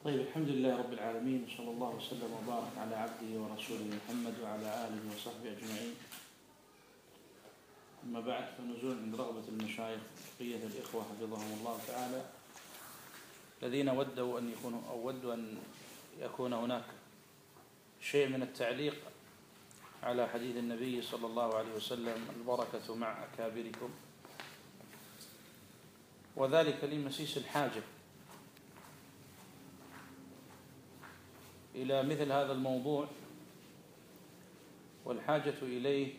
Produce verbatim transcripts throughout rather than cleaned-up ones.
طيب، الحمد لله رب العالمين، صلى الله وسلم وبارك على عبده ورسوله محمد وعلى آله وصحبه أجمعين. أما بعد، فنزول عند رغبة المشايخ بقية الإخوة حفظهم الله تعالى الذين ودوا أن يكونوا أو ودوا أن يكون هناك شيء من التعليق على حديث النبي صلى الله عليه وسلم: البركة مع أكابركم، وذلك لمسيس الحاجة إلى مثل هذا الموضوع، والحاجة إليه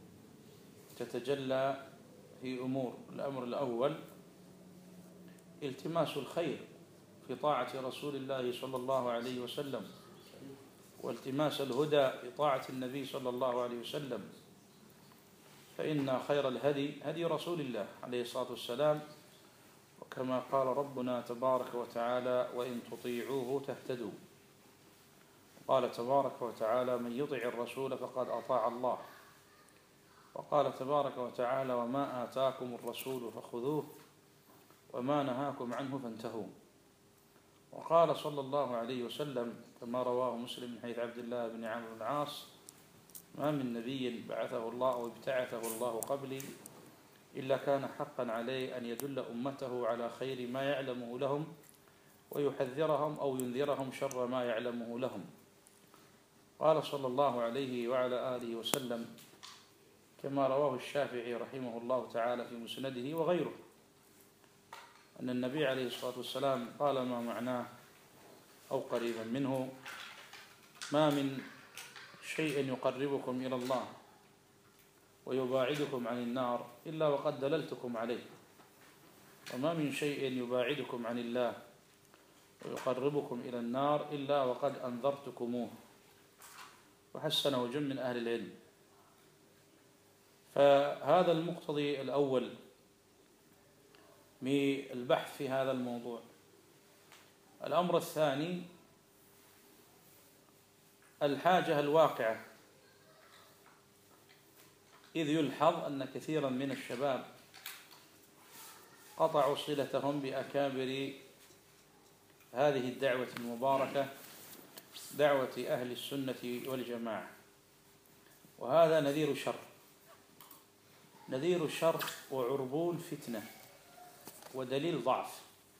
تتجلى في أمور. الأمر الأول التماس الخير في طاعة رسول الله صلى الله عليه وسلم، والتماس الهدى في طاعة النبي صلى الله عليه وسلم، فإن خير الهدي هدي رسول الله عليه الصلاة والسلام، وكما قال ربنا تبارك وتعالى: وإن تطيعوه تهتدوا. قال تبارك وتعالى: من يطع الرسول فقد أطاع الله. وقال تبارك وتعالى: وما آتاكم الرسول فخذوه وما نهاكم عنه فانتهوا. وقال صلى الله عليه وسلم كما رواه مسلم من حديث عبد الله بن عمرو بن العاص: ما من نبي بعثه الله أو ابتعثه الله قبلي إلا كان حقا عليه أن يدل أمته على خير ما يعلمه لهم ويحذرهم أو ينذرهم شر ما يعلمه لهم. قال صلى الله عليه وعلى آله وسلم كما رواه الشافعي رحمه الله تعالى في مسنده وغيره أن النبي عليه الصلاة والسلام قال ما معناه أو قريبا منه: ما من شيء يقربكم إلى الله ويباعدكم عن النار إلا وقد دللتكم عليه، وما من شيء يباعدكم عن الله ويقربكم إلى النار إلا وقد أنذرتكموه. وحسنه جم من أهل العلم. فهذا المقتضي الأول من البحث في هذا الموضوع. الأمر الثاني الحاجة الواقعة، إذ يلحظ أن كثيرا من الشباب قطعوا صلتهم بأكابر هذه الدعوة المباركة، دعوة أهل السنة والجماعة، وهذا نذير شر، نذير شر وعربون فتنة ودليل ضعف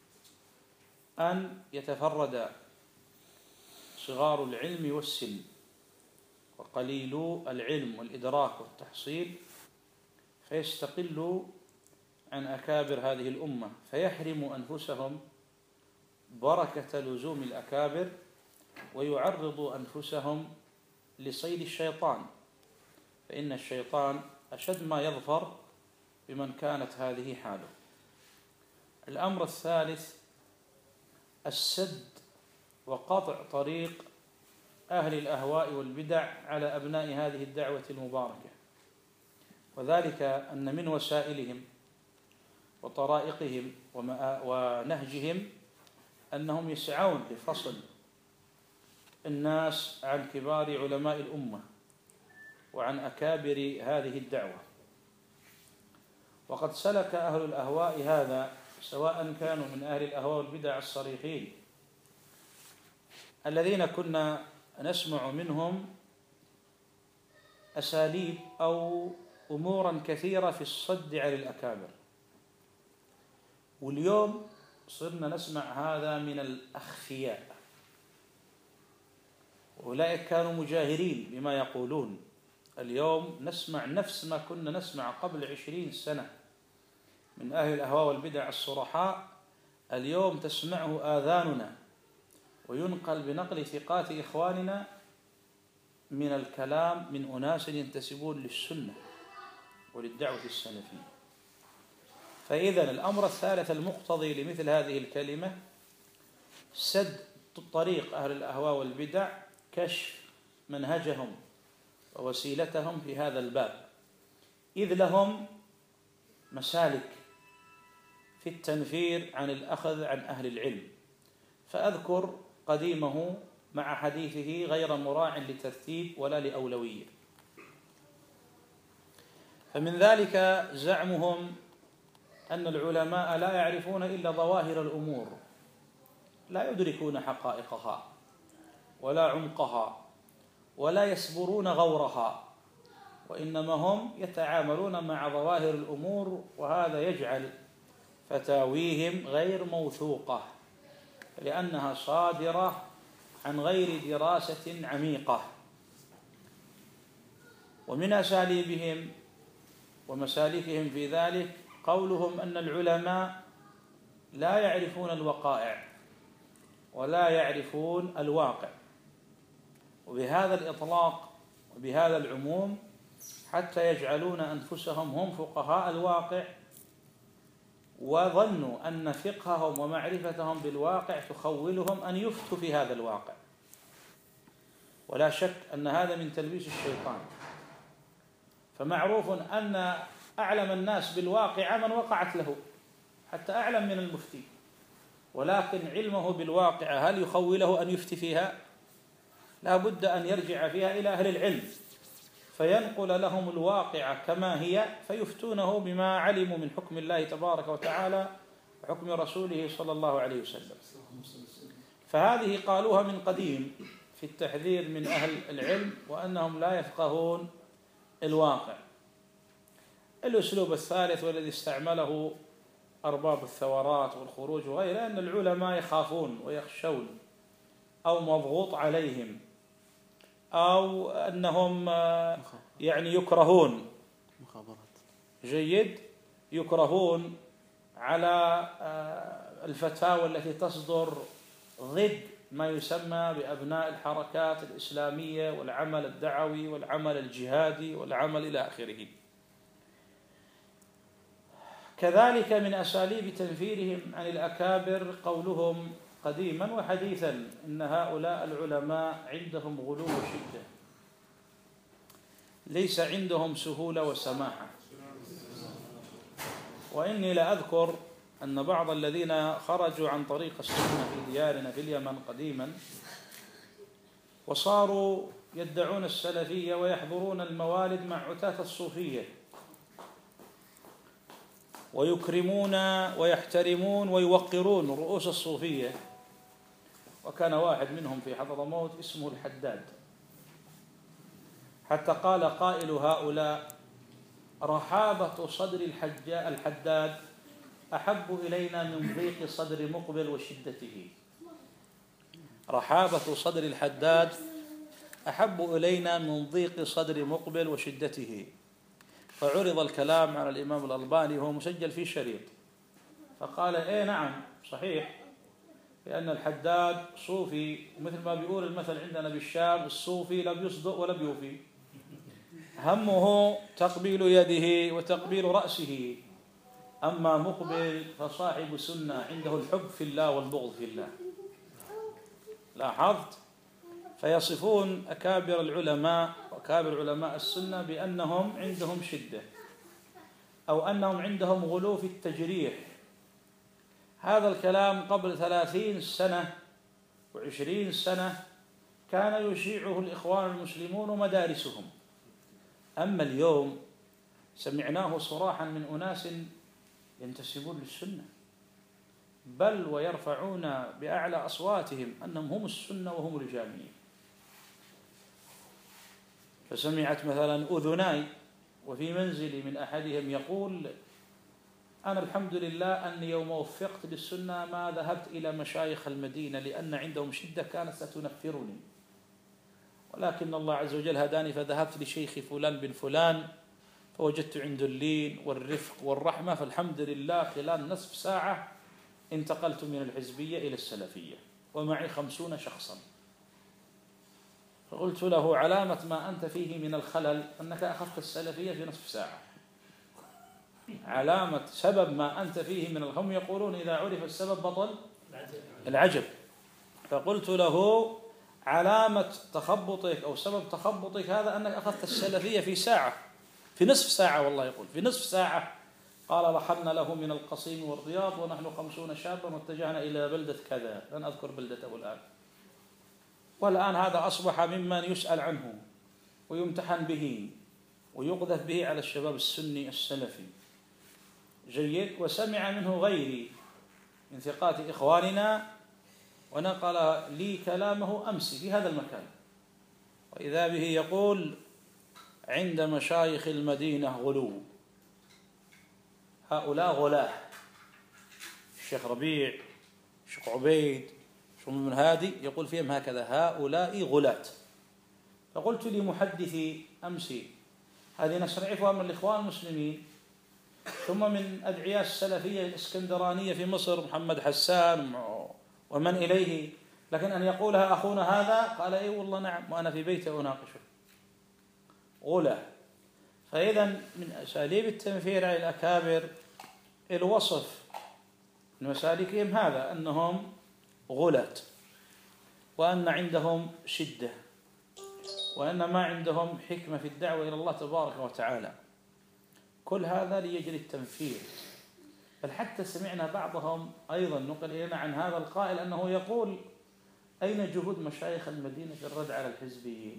أن يتفرد صغار العلم والسن وقليلو العلم والإدراك والتحصيل فيستقلوا عن أكابر هذه الأمة، فيحرموا أنفسهم بركة لزوم الأكابر ويعرضوا أنفسهم لصيد الشيطان، فإن الشيطان أشد ما يظفر بمن كانت هذه حاله. الأمر الثالث السد وقطع طريق أهل الأهواء والبدع على أبناء هذه الدعوة المباركة، وذلك أن من وسائلهم وطرائقهم ونهجهم أنهم يسعون لفصل الناس عن كبار علماء الأمة وعن أكابر هذه الدعوة. وقد سلك أهل الأهواء هذا، سواء كانوا من أهل الأهواء والبدع الصريحين الذين كنا نسمع منهم أساليب أو أمورا كثيرة في الصد على الأكابر، واليوم صرنا نسمع هذا من الأخفياء. أولئك كانوا مجاهرين بما يقولون، اليوم نسمع نفس ما كنا نسمع قبل عشرين سنة من أهل الأهواء والبدع الصرحاء، اليوم تسمعه آذاننا وينقل بنقل ثقات إخواننا من الكلام من أناس ينتسبون للسنة وللدعوة السلفية. فإذا الأمر الثالث المقتضي لمثل هذه الكلمة سد طريق أهل الأهواء والبدع، كشف منهجهم ووسيلتهم في هذا الباب، إذ لهم مسالك في التنفير عن الأخذ عن أهل العلم. فأذكر قديمه مع حديثه غير مراع لترتيب ولا لأولوية. فمن ذلك زعمهم أن العلماء لا يعرفون إلا ظواهر الأمور لا يدركون حقائقها ولا عمقها ولا يسبرون غورها، وإنما هم يتعاملون مع ظواهر الأمور، وهذا يجعل فتاويهم غير موثوقة لأنها صادرة عن غير دراسة عميقة. ومن أساليبهم ومسالكهم في ذلك قولهم أن العلماء لا يعرفون الوقائع ولا يعرفون الواقع، وبهذا الإطلاق وبهذا العموم حتى يجعلون أنفسهم هم فقهاء الواقع، وظنوا أن فقههم ومعرفتهم بالواقع تخولهم أن يفتوا في هذا الواقع. ولا شك أن هذا من تلبيس الشيطان، فمعروف أن أعلم الناس بالواقع من وقعت له، حتى أعلم من المفتي، ولكن علمه بالواقع هل يخوله أن يفتي فيها؟ لا بد أن يرجع فيها إلى أهل العلم فينقل لهم الواقع كما هي، فيفتونه بما علموا من حكم الله تبارك وتعالى وحكم رسوله صلى الله عليه وسلم. فهذه قالوها من قديم في التحذير من أهل العلم وأنهم لا يفقهون الواقع. الأسلوب الثالث والذي استعمله أرباب الثورات والخروج وغيره أن العلماء يخافون ويخشون أو مضغوط عليهم أو أنهم يعني يكرهون، جيد، يكرهون على الفتاوى التي تصدر ضد ما يسمى بأبناء الحركات الإسلامية والعمل الدعوي والعمل الجهادي والعمل إلى آخره. كذلك من أساليب تنفيرهم عن الأكابر قولهم قديما وحديثا إن هؤلاء العلماء عندهم غلو وشدة، ليس عندهم سهولة وسماحة. وإني لأذكر أن بعض الذين خرجوا عن طريق السنة في ديارنا في اليمن قديما وصاروا يدعون السلفية ويحضرون الموالد مع عتاة الصوفية ويكرمون ويحترمون ويوقرون رؤوس الصوفية، وكان واحد منهم في حضرموت اسمه الحداد، حتى قال قائل هؤلاء: رحابة صدر الحداد أحب إلينا من ضيق صدر مقبل وشدته. رحابة صدر الحداد أحب إلينا من ضيق صدر مقبل وشدته. فعرض الكلام على الإمام الألباني وهو مسجل في شريط، فقال: إيه نعم صحيح، لأن الحداد صوفي، مثل ما بيقول المثل عندنا بالشام: الصوفي لا بيصدق ولا بيوفي، همه تقبيل يده وتقبيل رأسه، أما مقبل فصاحب سنة عنده الحب في الله والبغض في الله. لاحظت؟ فيصفون أكابر العلماء وأكابر علماء السنة بأنهم عندهم شدة أو أنهم عندهم غلو في التجريح. هذا الكلام قبل ثلاثين سنة وعشرين سنة كان يشيعه الإخوان المسلمون ومدارسهم، أما اليوم سمعناه صراحا من أناس ينتسبون للسنة، بل ويرفعون بأعلى أصواتهم أنهم هم السنة وهم الجامعين. فسمعت مثلا أذناي وفي منزلي من أحدهم يقول: أنا الحمد لله أني يوم وفقت للسنة ما ذهبت إلى مشايخ المدينة لأن عندهم شدة كانت ستنفرني، ولكن الله عز وجل هداني فذهبت لشيخ فلان بن فلان فوجدت عنده اللين والرفق والرحمة، فالحمد لله خلال نصف ساعة انتقلت من الحزبية إلى السلفية ومعي خمسون شخصا. فقلت له: علامة ما أنت فيه من الخلل أنك أخذت السلفية في نصف ساعة، علامة سبب ما أنت فيه من الهم يقولون إذا عرف السبب بطل العجب. فقلت له: علامة تخبطك أو سبب تخبطك هذا أنك أخذت السلفية في ساعة، في نصف ساعة، والله يقول في نصف ساعة. قال: رحلنا له من القصيم والرياض ونحن خمسون شابا واتجهنا إلى بلدة كذا، لن أذكر بلدته الآن، والآن هذا أصبح ممن يسأل عنه ويمتحن به ويقذف به على الشباب السني السلفي. جيد. وسمع منه غيري من ثقات إخواننا ونقل لي كلامه أمس في هذا المكان، وإذا به يقول: عند مشايخ المدينة غلو، هؤلاء غلاة. الشيخ ربيع، الشيخ عبيد، الشيخ بن هادي يقول فيهم هكذا: هؤلاء غلاة. فقلت لمحدثي أمس: هذه نستضعفها من الإخوان المسلمين، ثم من أدعياء السلفية الإسكندرانية في مصر محمد حسان ومن إليه، لكن أن يقولها أخونا هذا، قال: إيه والله نعم، وأنا في بيتي أناقشه. غلا. فإذا من أساليب التنفير على الأكابر الوصف من مسالكهم هذا، أنهم غلاة، وأن عندهم شدة، وأن ما عندهم حكمة في الدعوة إلى الله تبارك وتعالى. كل هذا ليجري التنفير. بل حتى سمعنا بعضهم أيضا نقل إلينا عن هذا القائل أنه يقول: أين جهود مشايخ المدينة في الرد على الحزبيين؟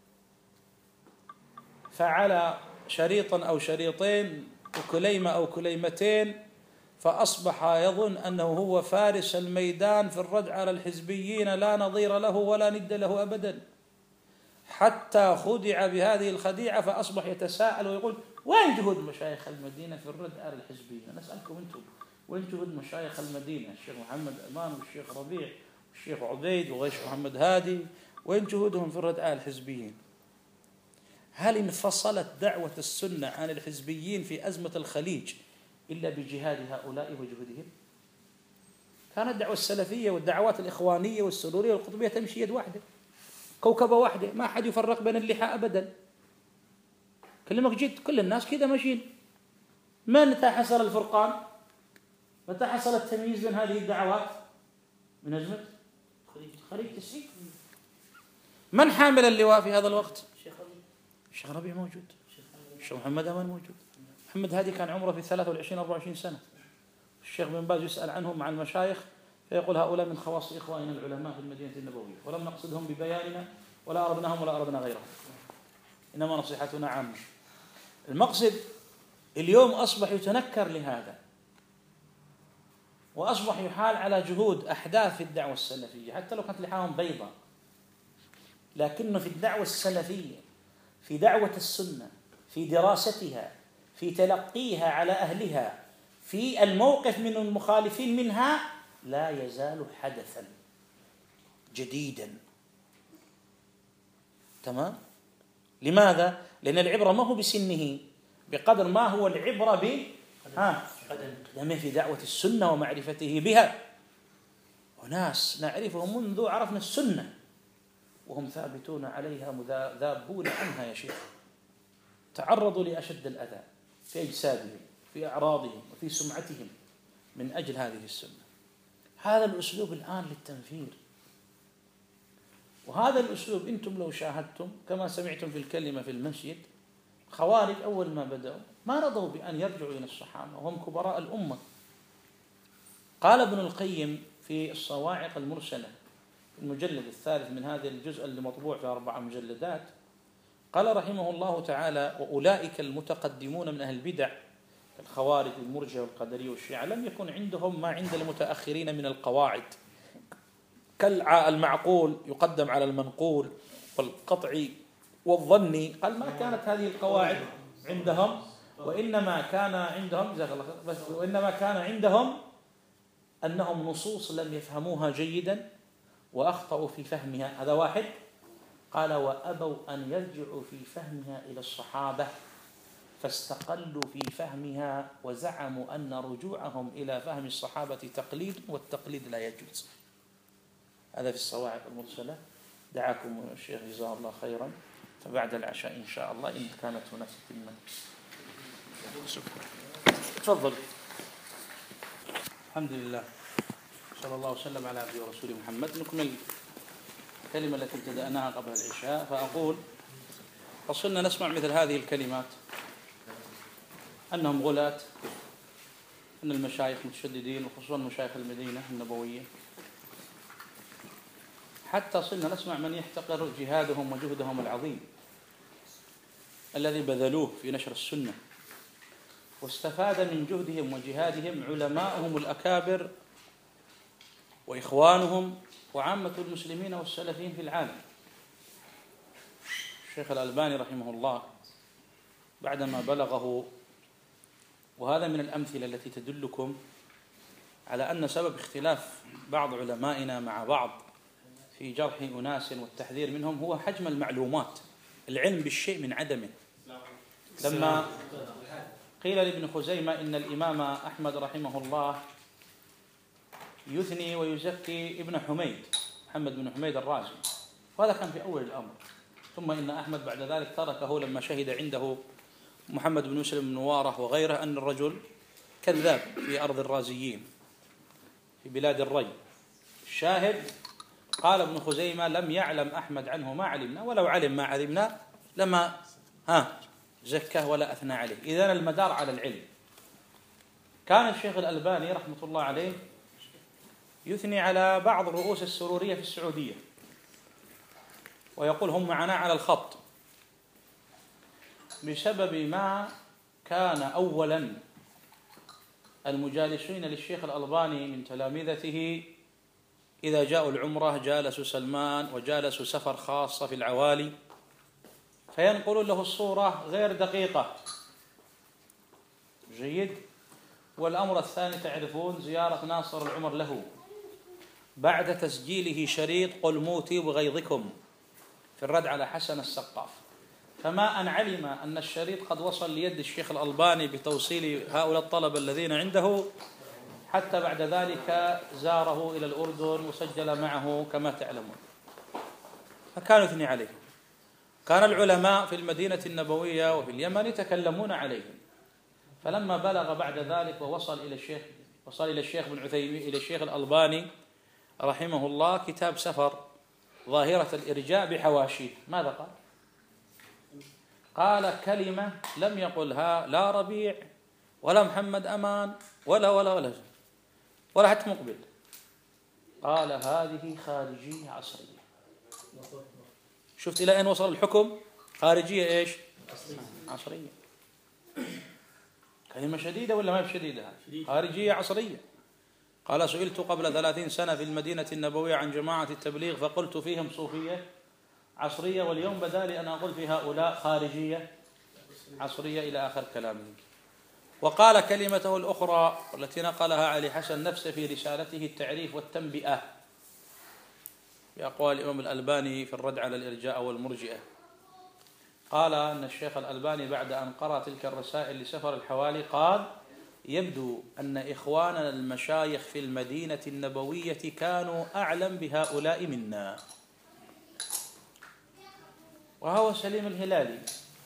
فعلى شريطا أو شريطين وكليمة أو كليمتين، فأصبح يظن أنه هو فارس الميدان في الرد على الحزبيين، لا نظير له ولا ند له أبدا، حتى خدع بهذه الخديعة، فأصبح يتساءل ويقول: وين جهود مشايخ المدينة في الرد على الحزبيين؟ نسألكم أنتم، وين جهود مشايخ المدينة؟ الشيخ محمد أمان والشيخ ربيع والشيخ عبيد وغيش محمد هادي، وين جهودهم في الرد على الحزبيين؟ هل انفصلت دعوة السنة عن الحزبيين في أزمة الخليج إلا بجهاد هؤلاء وجهودهم؟ كانت الدعوة السلفية والدعوات الإخوانية والسرورية والقطبية تمشي يد واحدة، كوكبة واحدة، ما أحد يفرق بين اللحى أبدا. كلمك جد، كل الناس كذا ماشيين. متى حصل الفرقان؟ متى حصل التمييز بين هذه الدعوات؟ من أزمة خليج تسعين. من حامل اللواء في هذا الوقت؟ الشيخ ربيع موجود، الشيخ محمد أمان موجود، محمد هادي كان عمره في ثلاثة وعشرين أربعة وعشرين سنة. الشيخ بن باز يسأل عنهم مع المشايخ فيقول: هؤلاء من خواص إخواننا العلماء في المدينة النبوية، ولم نقصدهم ببياننا ولا أردناهم ولا أردنا غيرهم، إنما نصيحتنا عامة. المقصد اليوم أصبح يتنكر لهذا، وأصبح يحال على جهود أحداث في الدعوة السلفية، حتى لو كانت لحاهم بيضاء، لكنه في الدعوة السلفية، في دعوة السنة، في دراستها، في تلقيها على أهلها، في الموقف من المخالفين منها، لا يزال حدثا جديدا. تمام؟ لماذا؟ لأن العبرة ما هو بسنه بقدر ما هو العبرة ب ها قدمه في دعوة السنة ومعرفته بها. وناس نعرفهم منذ عرفنا السنة وهم ثابتون عليها مذابون عنها يا شيخ، تعرضوا لأشد الأذى في أجسادهم، في أعراضهم، وفي سمعتهم من أجل هذه السنة. هذا الأسلوب الآن للتنفير، وهذا الأسلوب أنتم لو شاهدتم كما سمعتم في الكلمة في المسجد، خوارج أول ما بدأوا ما رضوا بأن يرجعوا إلى الصحابة وهم كبراء الأمة. قال ابن القيم في الصواعق المرسلة المجلد الثالث من هذا الجزء اللي مطبوع في أربع مجلدات، قال رحمه الله تعالى: وأولئك المتقدمون من أهل البدع الخوارج والمرجئة والقدرية والشيعة لم يكن عندهم ما عند المتأخرين من القواعد، كالمعقول يقدم على المنقول والقطعي والظني. قال: ما كانت هذه القواعد عندهم، وإنما كان عندهم بس وإنما كان عندهم أنهم نصوص لم يفهموها جيدا وأخطأوا في فهمها. هذا واحد. قال: وأبوا أن يرجعوا في فهمها إلى الصحابة فاستقلوا في فهمها وزعموا أن رجوعهم إلى فهم الصحابة تقليد، والتقليد لا يجوز. هذا في الصواعق المرسلة. دعاكم الشيخ جزاه الله خيرا، فبعد العشاء إن شاء الله إن كانت هناك تتمة. تفضل. الحمد لله، صلى الله وسلم على عبده ورسوله محمد. نكمل الكلمة التي ابتدأناها قبل العشاء. فأقول: فصلنا نسمع مثل هذه الكلمات، أنهم غلاة، أن المشايخ متشددين، وخصوصا مشايخ المدينة النبوية، حتى صلنا نسمع من يحتقر جهادهم وجهدهم العظيم الذي بذلوه في نشر السنة، واستفاد من جهدهم وجهادهم علماءهم الأكابر وإخوانهم وعامة المسلمين والسلفيين في العالم. الشيخ الألباني رحمه الله بعدما بلغه، وهذا من الأمثلة التي تدلكم على أن سبب اختلاف بعض علمائنا مع بعض في جرح أناس والتحذير منهم هو حجم المعلومات، العلم بالشيء من عدمه. لما قيل لابن خزيمة إن الإمام أحمد رحمه الله يثني ويزكي ابن حميد، محمد بن حميد الرازي، وهذا كان في أول الأمر، ثم إن أحمد بعد ذلك تركه لما شهد عنده محمد بن مسلم بن نوارة وغيره أن الرجل كذاب في أرض الرازيين في بلاد الري. الشاهد قال ابن خزيمة لم يعلم أحمد عنه ما علمنا، ولو علم ما علمنا لما ها زكاه ولا أثنى عليه. إذن المدار على العلم. كان الشيخ الألباني رحمة الله عليه يثني على بعض رؤوس السرورية في السعودية ويقول هم معنا على الخط، بسبب ما كان أولا المجالسين للشيخ الألباني من تلامذته إذا جاءوا العمرة جالسوا سلمان وجالسوا سفر خاصة في العوالي، فينقلون له الصورة غير دقيقة. جيد. والأمر الثاني تعرفون زيارة ناصر العمر له بعد تسجيله شريط قل موتي بغيظكم في الرد على حسن السقاف، فما أن علم أن الشريط قد وصل ليد الشيخ الألباني بتوصيل هؤلاء الطلبة الذين عنده، حتى بعد ذلك زاره إلى الأردن وسجل معه كما تعلمون، فكان يثني عليه. كان العلماء في المدينة النبوية وفي اليمن يتكلمون عليهم، فلما بلغ بعد ذلك ووصل إلى الشيخ وصل إلى الشيخ بن عثيمين إلى الشيخ الألباني رحمه الله كتاب سفر ظاهرة الإرجاء بحواشيه، ماذا قال؟ قال كلمة لم يقلها لا ربيع ولا محمد أمان ولا ولا ولا ولا حتى مقبل. قال هذه خارجية عصرية. شفت إلى أين وصل الحكم؟ خارجية إيش؟ عصرية. كلمة شديدة ولا ما بشديدة؟ خارجية عصرية. قال سئلت قبل ثلاثين سنة في المدينة النبوية عن جماعة التبليغ فقلت فيهم صوفية عصرية، واليوم بدا لي أن أقول في هؤلاء خارجية عصرية إلى آخر كلامه. وقال كلمته الأخرى التي نقلها علي حسن نفسه في رسالته التعريف والتنبئة بأقوال الإمام الألباني في الرد على الإرجاء والمرجئة. قال أن الشيخ الألباني بعد أن قرأ تلك الرسائل لسفر الحوالي قال يبدو أن إخواننا المشايخ في المدينة النبوية كانوا أعلم بهؤلاء منا. وهو سليم الهلالي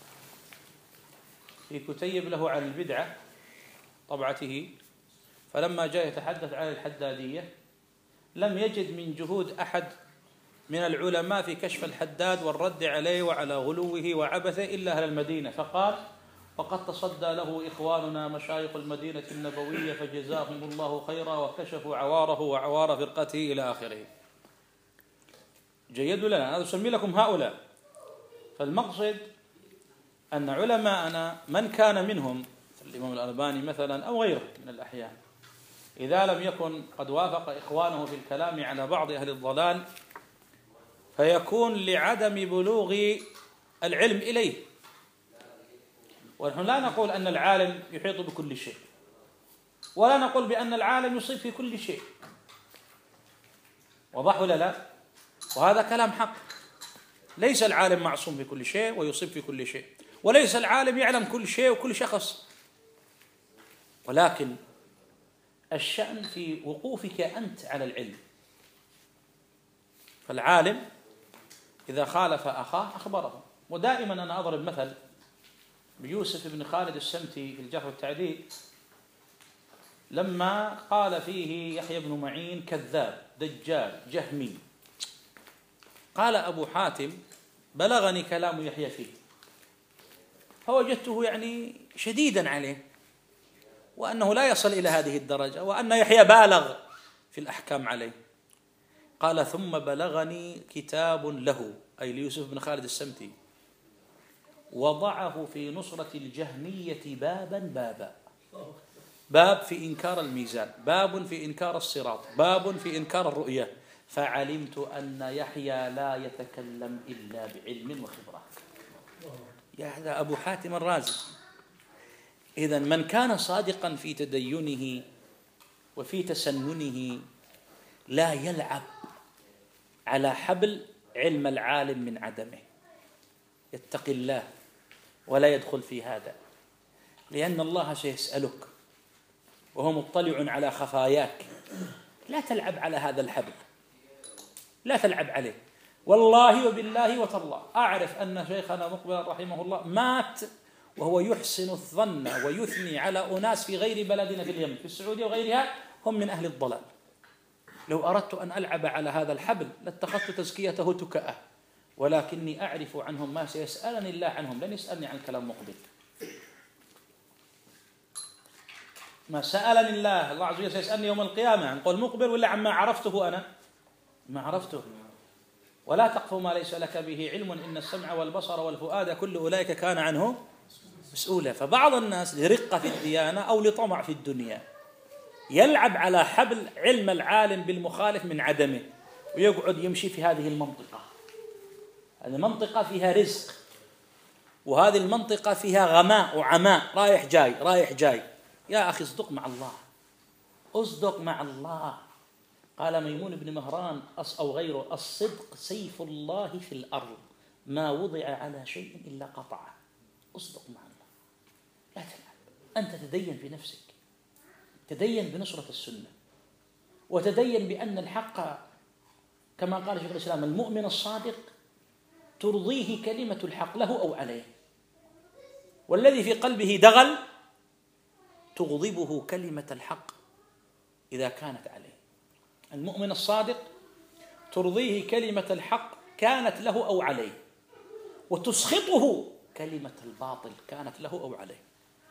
في كتيب له عن البدعة طبعته، فلما جاء يتحدث عن الحدادية لم يجد من جهود أحد من العلماء في كشف الحداد والرد عليه وعلى غلوه وعبثه إلا أهل المدينة، فقال وقد تصدى له إخواننا مشايخ المدينة النبوية فجزاهم الله خيرا وكشفوا عواره وعوار فرقته إلى آخره. جيد لنا هذا أسمي لكم هؤلاء. فالمقصد أن علماءنا من كان منهم الإمام الألباني مثلا أو غيره من الأحيان إذا لم يكن قد وافق إخوانه في الكلام على بعض أهل الضلال فيكون لعدم بلوغ العلم إليه. ونحن لا نقول أن العالم يحيط بكل شيء، ولا نقول بأن العالم يصيب في كل شيء، وضح ولا لا؟ وهذا كلام حق. ليس العالم معصوم بكل شيء ويصيب في كل شيء، وليس العالم يعلم كل شيء وكل شخص، ولكن الشأن في وقوفك أنت على العلم. فالعالم إذا خالف أخاه أخبره. ودائما أنا أضرب مثل بيوسف بن خالد السمتي في الجرح والتعديل لما قال فيه يحيى بن معين كذاب دجال جهمي، قال أبو حاتم بلغني كلام يحيى فيه فوجدته يعني شديدا عليه وأنه لا يصل إلى هذه الدرجة وأن يحيى بالغ في الأحكام عليه. قال ثم بلغني كتاب له أي ليوسف بن خالد السمتي وضعه في نصرة الجهمية بابا بابا، باب في إنكار الميزان، باب في إنكار الصراط، باب في إنكار الرؤية، فعلمت أن يحيى لا يتكلم إلا بعلم وخبرة. يا هذا أبو حاتم الرازي. إذن من كان صادقا في تدينه وفي تسننه لا يلعب على حبل علم العالم من عدمه، يتقي الله ولا يدخل في هذا، لأن الله سيسألك وهو مطلع على خفاياك. لا تلعب على هذا الحبل، لا تلعب عليه. والله وبالله وتالله أعرف أن شيخنا مقبل رحمه الله مات وهو يحسن الظن ويثني على أناس في غير بلدنا في اليمن، في السعودية وغيرها، هم من أهل الضلال. لو أردت أن ألعب على هذا الحبل لاتخذت تزكيته تكأة، ولكني أعرف عنهم ما سيسألني الله عنهم، لن يسألني عن كلام مقبل. ما سألني الله الله عز وجل سيسألني يوم القيامة عن قول مقبل ولا عما عرفته أنا؟ ما عرفته. ولا تقف ما ليس لك به علم إن السمع والبصر والفؤاد كل أولئك كان عنه مسؤولا. فبعض الناس لرقة في الديانة أو لطمع في الدنيا يلعب على حبل علم العالم بالمخالف من عدمه، ويقعد يمشي في هذه المنطقة. هذه منطقة فيها رزق، وهذه المنطقة فيها غماء وعماء، رايح جاي رايح جاي. يا أخي اصدق مع الله، اصدق مع الله. قال ميمون بن مهران أو غيره: الصدق سيف الله في الأرض، ما وضع على شيء إلا قطعه. اصدق مع الله، لا تلعب. أنت تدين في نفسك، تدين بنصرة السنة، وتدين بأن الحق كما قال شيخ الإسلام: المؤمن الصادق ترضيه كلمة الحق له أو عليه، والذي في قلبه دغل تغضبه كلمة الحق إذا كانت عليه. المؤمن الصادق ترضيه كلمة الحق كانت له أو عليه، وتسخطه كلمة الباطل كانت له أو عليه.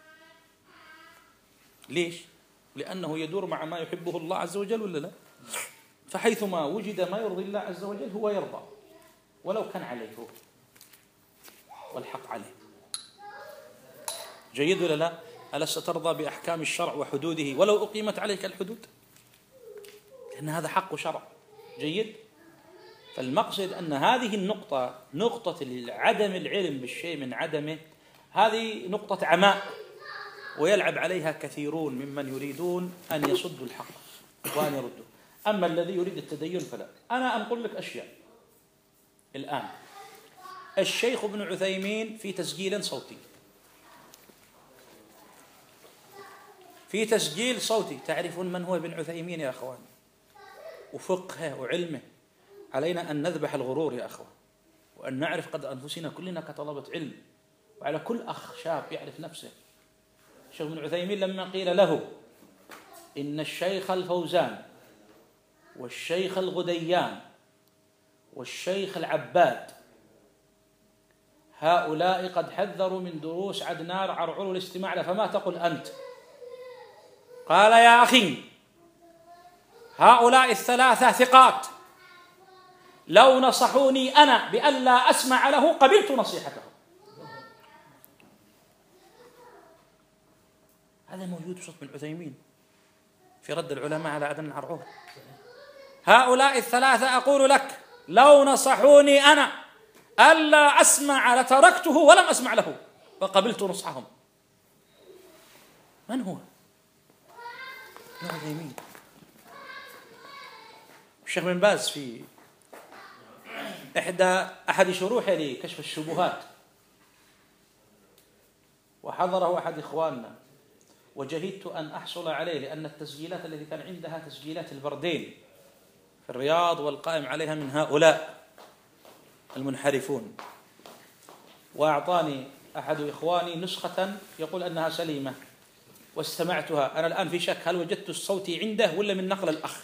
ليش؟ لأنه يدور مع ما يحبه الله عز وجل ولا لا؟ فحيثما وجد ما يرضي الله عز وجل هو يرضى، ولو كان عليه هو والحق عليه. جيد ولا لا؟ ألست ترضى بأحكام الشرع وحدوده ولو أقيمت عليك الحدود؟ لأن هذا حق شرع. جيد. فالمقصد أن هذه النقطة، نقطة عدم العلم بالشيء من عدمه، هذه نقطة عماء، ويلعب عليها كثيرون ممن يريدون أن يصدوا الحق وأن يردوا. أما الذي يريد التدين فلا. أنا أنقل لك أشياء الآن. الشيخ ابن عثيمين في تسجيل صوتي، في تسجيل صوتي. تعرفون من هو ابن عثيمين يا أخوان؟ وفقهه وعلمه. علينا أن نذبح الغرور يا أخوان، وأن نعرف قدر أنفسنا كلنا كطلبة علم، وعلى كل أخ شاب يعرف نفسه. الشيخ ابن عثيمين لما قيل له إن الشيخ الفوزان والشيخ الغديان والشيخ العباد هؤلاء قد حذروا من دروس عدنان عرعور الاستماع له، فما تقول أنت؟ قال: يا أخي، هؤلاء الثلاثة ثقات، لو نصحوني أنا بأن لا أسمع له قبلت نصيحتهم. هذا موجود في صوت ابن عثيمين في رد العلماء على عدنان عرعور. هؤلاء الثلاثة أقول لك لو نصحوني أنا ألا أسمع لتركته ولم أسمع له وقبلت نصحهم. من هو؟ ابن عثيمين. الشيخ بن باز في إحدى أحد شروحه لكشف الشبهات، وحضره أحد إخواننا، وجهدت أن أحصل عليه، لأن التسجيلات التي كان عندها تسجيلات البردين في الرياض والقائم عليها من هؤلاء المنحرفون. وأعطاني أحد إخواني نسخة يقول أنها سليمة، واستمعتها. أنا الآن في شك هل وجدت الصوت عنده ولا من نقل الأخ.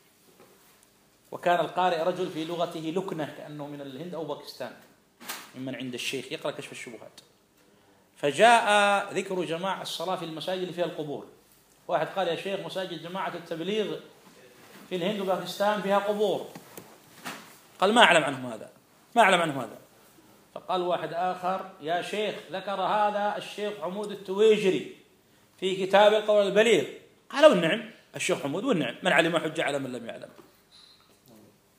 وكان القارئ رجل في لغته لكنة كأنه من الهند أو باكستان، ممن عند الشيخ يقرأ كشف الشبهات. فجاء ذكر جماعة الصلاة في المساجد اللي فيها القبور. واحد قال: يا شيخ، مساجد جماعة التبليغ في الهند وباكستان فيها قبور. قال: ما أعلم عنهم هذا، ما أعلم عنهم هذا. فقال واحد آخر: يا شيخ، ذكر هذا الشيخ حمود التويجري في كتاب القول البليغ. قال: والنعم، الشيخ حمود والنعم، من علم حجة على من لم يعلم.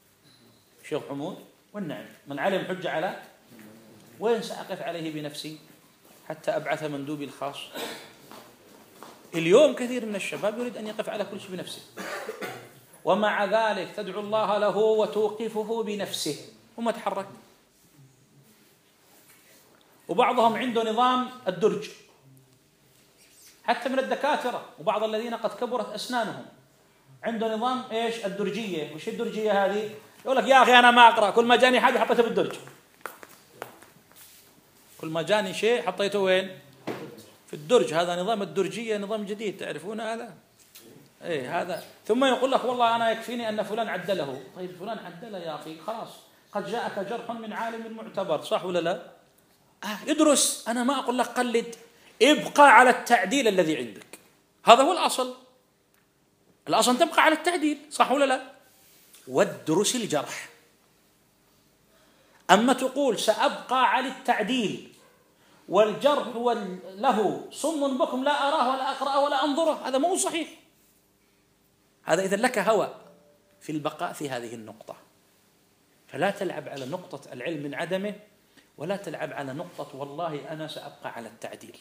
الشيخ حمود والنعم، من علم حجة على وين سأقف عليه بنفسي حتى أبعث مندوبي الخاص؟ اليوم كثير من الشباب يريد أن يقف على كل شيء بنفسه، ومع ذلك تدعو الله له وتوقفه بنفسه وما تحرك. وبعضهم عنده نظام الدرج، حتى من الدكاترة وبعض الذين قد كبرت أسنانهم عنده نظام إيش؟ الدرجية. وش الدرجية هذه؟ يقول لك يا أخي أنا ما أقرأ، كل ما جاني حاجة حطيته بالدرج، كل ما جاني شيء حطيته وين؟ في الدرج. هذا نظام الدرجية، نظام جديد تعرفون هذا؟ إيه هذا. ثم يقول لك والله أنا يكفيني أن فلان عدله. طيب فلان عدله يا أخي خلاص، قد جاءك جرح من عالم معتبر، صح ولا لا؟ آه ادرس، أنا ما أقول لك قلد، ابقى على التعديل الذي عندك، هذا هو الأصل. الأصل تبقى على التعديل، صح ولا لا؟ وادرس الجرح. أما تقول سأبقى على التعديل والجرح له صم بكم لا أراه ولا أقرأه ولا أنظره، هذا مو صحيح. هذا إذا لك هوى في البقاء في هذه النقطة، فلا تلعب على نقطة العلم من عدمه، ولا تلعب على نقطة والله أنا سأبقى على التعديل.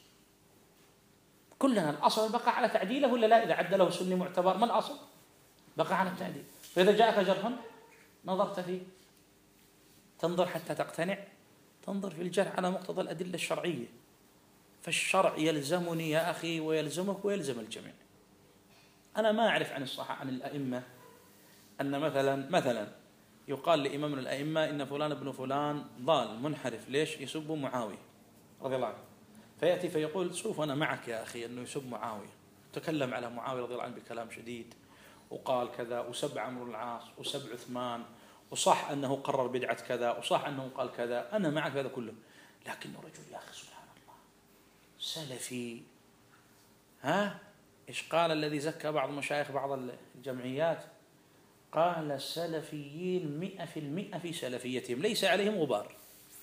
كلنا الأصل البقاء على تعديله ولا لا؟ إذا عدله سني معتبر ما الأصل؟ بقى على التعديل. فإذا جاءك جرح نظرت فيه، تنظر حتى تقتنع، تنظر في الجرح على مقتضى الأدلة الشرعية. فالشرع يلزمني يا أخي ويلزمك ويلزم الجميع. أنا ما أعرف عن الصحابة عن الأئمة أن مثلا مثلا يقال لإمام من الأئمة إن فلان ابن فلان ضال منحرف، ليش؟ يسب معاوية رضي الله عنه، فيأتي فيقول شوف أنا معك يا أخي أنه يسب معاوية، تكلم على معاوية رضي الله عنه بكلام شديد وقال كذا، وسب عمرو بن العاص وسب عثمان، وصح أنه قرر بدعة كذا، وصح أنه قال كذا، أنا معك هذا كله، لكنه رجل يا أخي سبحان الله سلفي. ها إيش قال الذي زكى بعض مشايخ بعض الجمعيات؟ قال السلفيين مئة في المئة في سلفيتهم ليس عليهم غبار.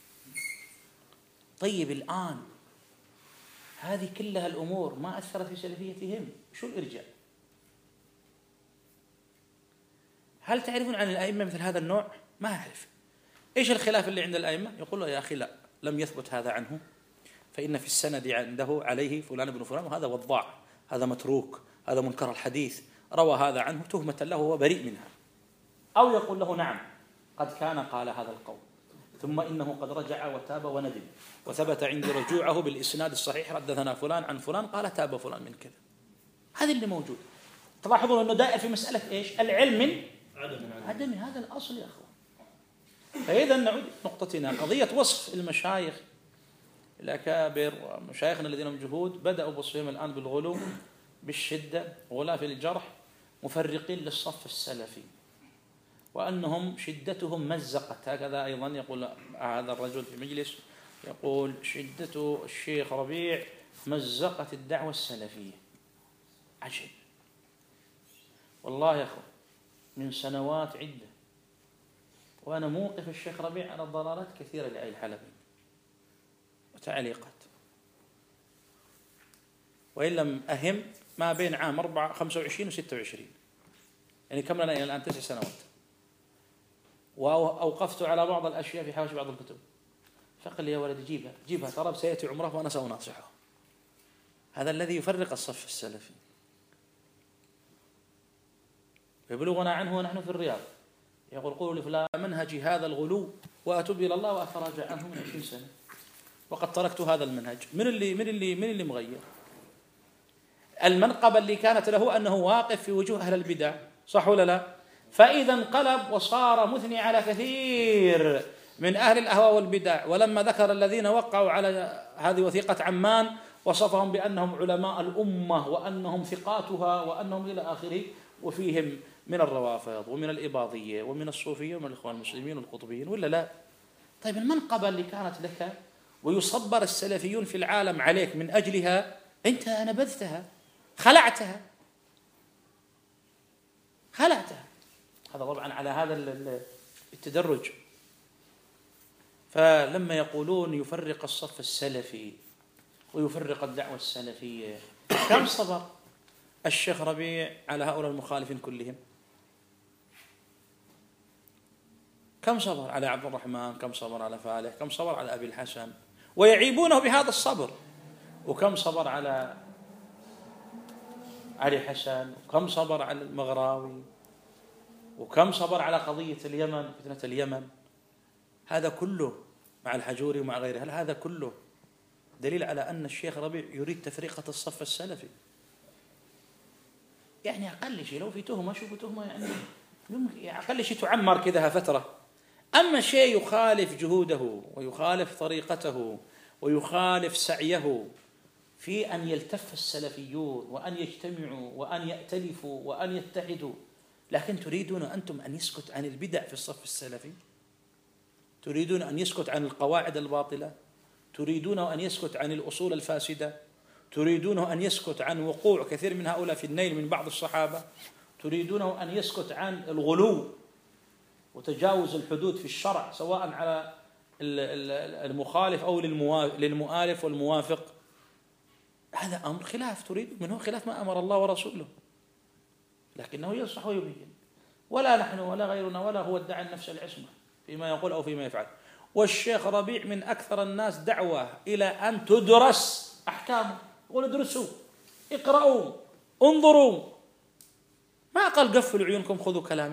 طيب الآن هذه كلها الأمور ما أثرت في سلفيتهم، شو الإرجاء؟ هل تعرفون عن الأئمة مثل هذا النوع؟ ما أعرف. إيش الخلاف اللي عند الأئمة؟ يقول له يا أخي لا، لم يثبت هذا عنه، فإن في السند عنده عليه فلان بن فلان وهذا وضاع، هذا متروك، هذا منكر الحديث، روى هذا عنه تهمة له وهو بريء منها. أو يقول له نعم قد كان قال هذا القول، ثم إنه قد رجع وتاب وندم، وثبت عندي رجوعه بالإسناد الصحيح، حدثنا فلان عن فلان قال تاب فلان من كذا. هذا اللي موجود. تلاحظون أنه دائر في مسألة إيش؟ العلم من عدم. هذا الأصل يا أخوان. فإذا نعود نقطتنا، قضية وصف المشايخ الأكابر ومشايخنا الذين هم جهود بدأوا بوصفهم الآن بالغلو بالشدة، ولا في الجرح، مفرقين للصف السلفي، وأنهم شدتهم مزقت. هكذا أيضا يقول هذا الرجل في مجلس، يقول شدة الشيخ ربيع مزقت الدعوة السلفية. عجب والله يا أخوة، من سنوات عدة وأنا موقف الشيخ ربيع على الضلالات كثيرة لعلي الحلبي وتعليقات، وإن لم أهم ما بين عام أربعة خمسة وعشرين وستة وعشرين، يعني كم لنا إلى الآن؟ تسع سنوات. وأوقفت على بعض الأشياء في حواشي بعض الكتب، فقال لي يا ولد جيبها جيبها ترى سيأتي عمره وأنا سأناصحه. هذا الذي يفرق الصف السلفي. يبلغنا عنه ونحن في الرياض يقول قولوا لفلان منهجي هذا الغلو وأتوب إلى الله وأتراجع عنه من عشرين سنة، وقد تركت هذا المنهج. من اللي من اللي من اللي مغير؟ المنقبة اللي كانت له أنه واقف في وجوه أهل البدع، صح ولا لا؟ فإذا انقلب وصار مثني على كثير من أهل الأهواء والبدع، ولما ذكر الذين وقعوا على هذه وثيقة عمان وصفهم بأنهم علماء الأمة وأنهم ثقاتها وأنهم إلى آخره، وفيهم من الروافض ومن الإباضية ومن الصوفية ومن الإخوان المسلمين والقطبيين، ولا لا؟ طيب المنقبة اللي كانت لك ويصبر السلفيون في العالم عليك من أجلها، أنت نبذتها، خلعتها خلعتها. هذا طبعا على هذا التدرج. فلما يقولون يفرق الصف السلفي ويفرق الدعوة السلفية، كم صبر الشيخ ربيع على هؤلاء المخالفين كلهم؟ كم صبر على عبد الرحمن، كم صبر على فالح، كم صبر على أبي الحسن، ويعيبونه بهذا الصبر. وكم صبر على علي حسن، وكم صبر على المغراوي، وكم صبر على قضية اليمن، فتنة اليمن. هذا كله مع الحجوري ومع غيره، هل هذا كله دليل على أن الشيخ ربيع يريد تفرقة الصف السلفي؟ يعني أقل شيء لو في تهمة، شوفوا تهمة يعني يمكن أقل شيء تعمر كذا فترة. أما شيء يخالف جهوده ويخالف طريقته ويخالف سعيه في أن يلتف السلفيون وأن يجتمعوا وأن يأتلفوا وأن يتحدوا، لكن تريدون أنتم أن يسكت عن البدع في الصف السلفي؟ تريدون أن يسكت عن القواعد الباطلة؟ تريدون أن يسكت عن الأصول الفاسدة؟ تريدون أن يسكت عن وقوع كثير من هؤلاء في النيل من بعض الصحابة؟ تريدون أن يسكت عن الغلو وتجاوز الحدود في الشرع سواء على المخالف أو للمؤالف والموافق؟ هذا أمر خلاف تريد منه خلاف ما أمر الله ورسوله، لكنه ينصح ويبين، ولا نحن ولا غيرنا ولا هو ادعى النفس العصمة فيما يقول أو فيما يفعل. والشيخ ربيع من أكثر الناس دعوة إلى أن تدرس أحكامه، يقول ادرسوا، اقرأوا، انظروا، ما قال قفلوا عيونكم خذوا كلامي.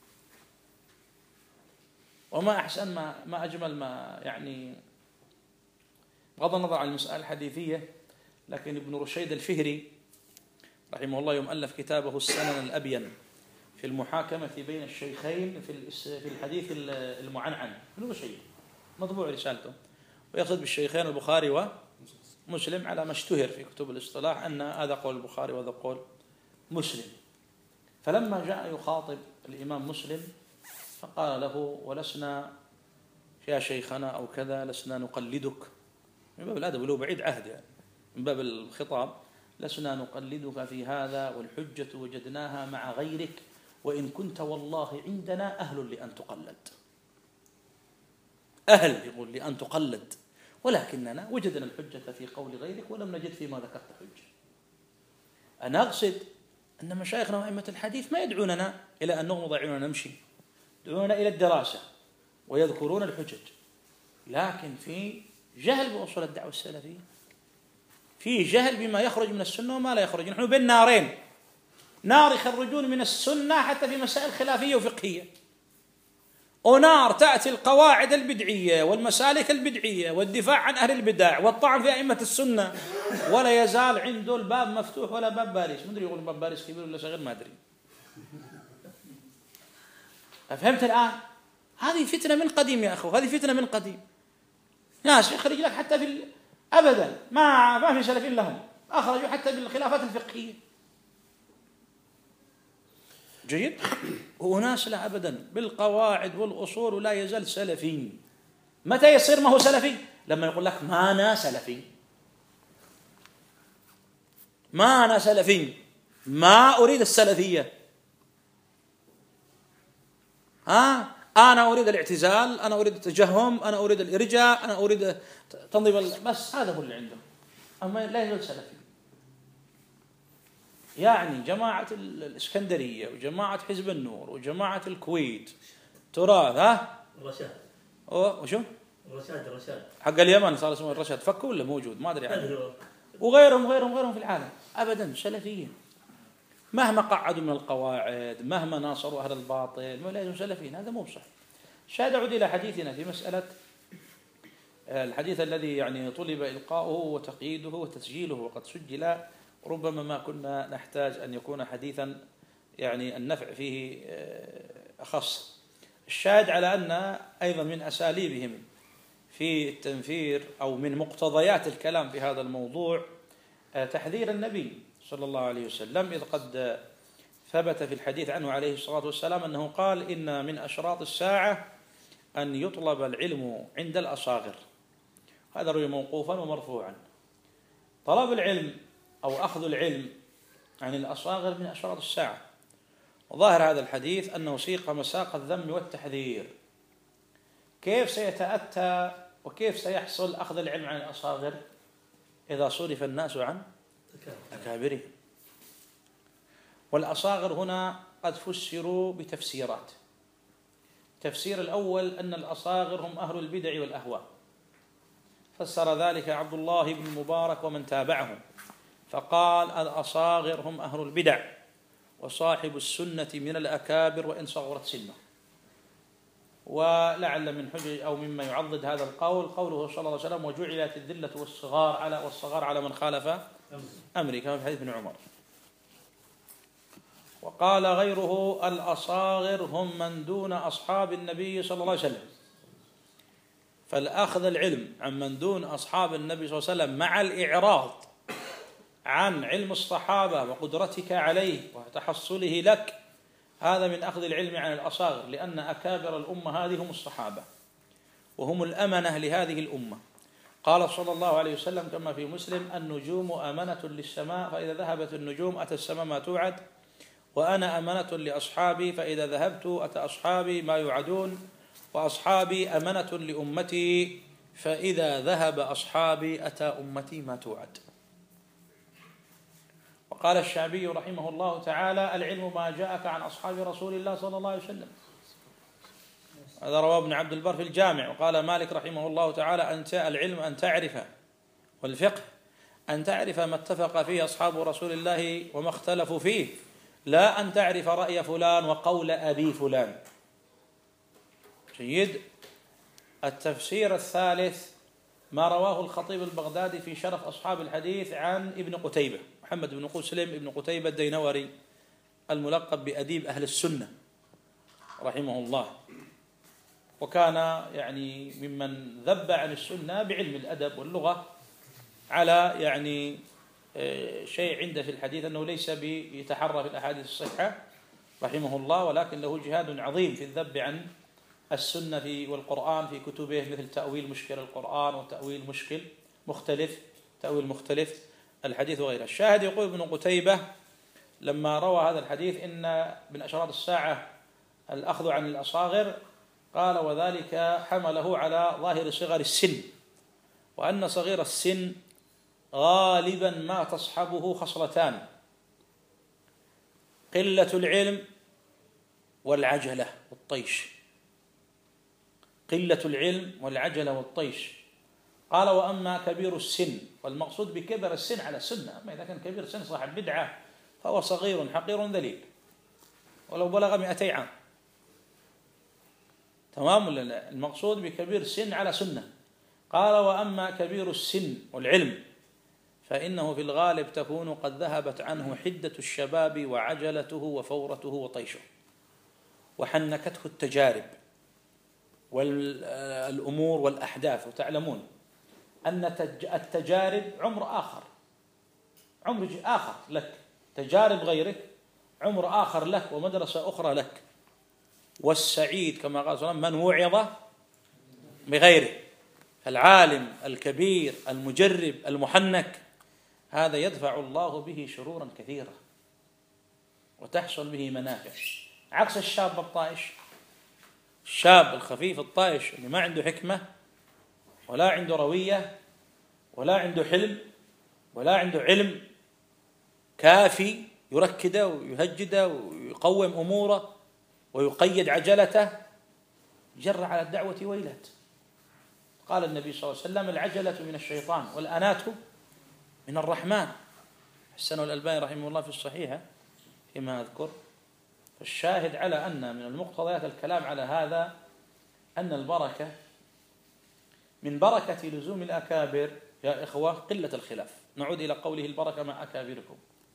وما أحسن ما ما أجمل ما يعني بغض النظر عن المسألة الحديثية، لكن ابن رشيد الفهري رحمه الله يوم ألف كتابه السنن الأبين في المحاكمة بين الشيخين في الحديث المعنعن، ابن رشيد مطبوع رسالته، ويقصد بالشيخين البخاري ومسلم على ما اشتهر في كتب الاصطلاح أن هذا قول البخاري وهذا قول مسلم. فلما جاء يخاطب الإمام مسلم فقال له: ولسنا يا شيخنا أو كذا لسنا نقلدك، من باب الأدب ولو بعيد عهد يعني من باب الخطاب، لسنا نقلدك في هذا، والحجة وجدناها مع غيرك، وإن كنت والله عندنا أهل لأن تقلد، أهل يقول لأن تقلد، ولكننا وجدنا الحجة في قول غيرك ولم نجد فيما ذكرت حجة. أنا أقصد أن مشايخنا وأئمة الحديث ما يدعوننا إلى أن نغمض عيوننا نمشي، يدعوننا إلى الدراسة ويذكرون الحجج، لكن في جهل بأصول الدعوة السلفية، في جهل بما يخرج من السنة وما لا يخرج. نحن بين نارين، نار يخرجون من السنة حتى في مسائل خلافية وفقهية، ونار تأتي القواعد البدعية والمسالك البدعية والدفاع عن أهل البدع والطعن في أئمة السنة، ولا يزال عنده الباب مفتوح ولا باب باريس. ما أدري يقول باب باريس كبير ولا صغير، ما أدري. فهمت الآن؟ هذه فتنة من قديم يا أخو، هذه فتنة من قديم. ناس يخرج لك حتى في أبدا ما ما في سلفين لهم، أخرجوا حتى بالخلافات الفقهية. جيد. وناس لا أبدا بالقواعد والأصول ولا يزال سلفي. متى يصير ما هو سلفي؟ لما يقول لك ما أنا سلفي، ما أنا سلفي، ما أريد السلفية، ها أنا أريد الاعتزال، أنا أريد التجهم، أنا أريد الإرجاء، أنا أريد تنظيم، بس هذا هو اللي عنده، أما لا يزال سلفي. يعني جماعة الإسكندرية وجماعة حزب النور وجماعة الكويت تراث، ها الرشاد، وشو الرشاد الرشاد حق اليمن صار اسمه الرشاد، فكوا ولا موجود ما أدري عنه، وغيرهم غيرهم غيرهم في العالم، أبدا سلفيين مهما قعدوا من القواعد، مهما ناصروا أهل الباطل، ما لازم سلفيين. هذا مو صحيح. شاهد أعود إلى حديثنا في مسألة الحديث الذي يعني طلب إلقاؤه وتقييده وتسجيله، وقد سجل، ربما ما كنا نحتاج أن يكون حديثا يعني النفع فيه أخص. الشاهد على أن أيضا من أساليبهم في التنفير أو من مقتضيات الكلام في هذا الموضوع تحذير النبي صلى الله عليه وسلم، إذ قد ثبت في الحديث عنه عليه الصلاة والسلام أنه قال: إن من أشراط الساعة أن يطلب العلم عند الأصاغر. هذا روي موقوفا ومرفوعا. طلب العلم أو أخذ العلم عن الأصاغر من أشراط الساعة. وظاهر هذا الحديث أنه سيق مساق الذم والتحذير. كيف سيتأتى وكيف سيحصل أخذ العلم عن الأصاغر إذا صرف الناس عن أكابرهم؟ والأصاغر هنا قد فسروا بتفسيرات، التفسير الأول أن الأصاغر هم أهل البدع والأهواء، فسر ذلك عبد الله بن المبارك ومن تابعهم، فقال الأصاغر هم أهل البدع وصاحب السنة من الأكابر وإن صغرت سنه. ولعل من حجج أو مما يعضد هذا القول قوله صلى الله عليه وسلم وجعلت الذلة والصغار على والصغار على من خالف أمري، كما في حديث ابن عمر. وقال غيره الأصاغر هم من دون أصحاب النبي صلى الله عليه وسلم، فالأخذ العلم عن من دون أصحاب النبي صلى الله عليه وسلم مع الإعراض عن علم الصحابة وقدرتك عليه وتحصله لك، هذا من أخذ العلم عن الأصاغر، لأن أكابر الأمة هذه هم الصحابة وهم الأمنة لهذه الأمة. قال صلى الله عليه وسلم كما في مسلم النجوم أمنة للسماء فإذا ذهبت النجوم أتى السماء ما توعد، وأنا أمنة لأصحابي فإذا ذهبت أتى أصحابي ما يوعدون، وأصحابي أمنة لأمتي فإذا ذهب أصحابي أتى أمتي ما توعد. وقال الشعبي رحمه الله تعالى العلم ما جاءك عن أصحاب رسول الله صلى الله عليه وسلم، هذا رواه ابن عبد البر في الجامع. وقال مالك رحمه الله تعالى أنت العلم أن تعرف، والفقه أن تعرف ما اتفق فيه أصحاب رسول الله وما اختلفوا فيه، لا أن تعرف رأي فلان وقول أبي فلان. جيد. التفسير الثالث ما رواه الخطيب البغدادي في شرف أصحاب الحديث عن ابن قتيبة محمد بن مسلم ابن قتيبة الدينوري الملقب بأديب أهل السنة رحمه الله، وكان يعني ممن ذب عن السنة بعلم الأدب واللغة، على يعني شيء عنده في الحديث أنه ليس بيتحرى في الأحاديث الصحة رحمه الله، ولكن له جهاد عظيم في الذب عن السنة والقرآن في كتبه، مثل تأويل مشكل القرآن وتأويل مشكل مختلف تأويل مختلف الحديث وغيره. الشاهد يقول ابن قتيبة لما روى هذا الحديث إن من أشراط الساعة الأخذ عن الأصاغر، قال وذلك حمله على ظاهر صغر السن، وأن صغير السن غالبا ما تصحبه خصلتان: قلة العلم والعجلة والطيش. قلة العلم والعجلة والطيش. قال وأما كبير السن، والمقصود بكبر السن على السنة، أما إذا كان كبير السن صاحب بدعة فهو صغير حقير ذليل ولو بلغ مئتي عام. تمام ولا لا؟ المقصود بكبير السن على سنة. قال وأما كبير السن والعلم فإنه في الغالب تكون قد ذهبت عنه حدة الشباب وعجلته وفورته وطيشه، وحنكته التجارب والأمور والأحداث. وتعلمون أن التجارب عمر آخر، عمر آخر لك، تجارب غيرك عمر آخر لك ومدرسة أخرى لك. والسعيد كما قال صلى الله عليه وسلم من وعظ بغيره. العالم الكبير المجرب المحنك هذا يدفع الله به شرورا كثيرة وتحصل به منافع، عكس الشاب الطائش. الشاب الخفيف الطائش اللي ما عنده حكمة ولا عنده روية ولا عنده حلم ولا عنده علم كافي يركده ويهجده ويقوم أموره ويقيد عجلته، جر على الدعوة ويلات. قال النبي صلى الله عليه وسلم العجلة من الشيطان والأنات من الرحمن. حسنه الألباني رحمه الله في الصحيحة فيما أذكر. فالشاهد على أن من المقتضيات الكلام على هذا أن البركة من بركة لزوم الأكابر يا إخوة قلة الخلاف. نعود إلى قوله البركة مع أكابركم.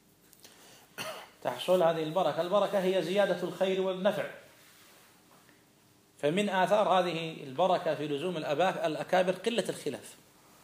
تحصل هذه البركة، البركة هي زيادة الخير والنفع، فمن آثار هذه البركة في لزوم الأكابر قلة الخلاف،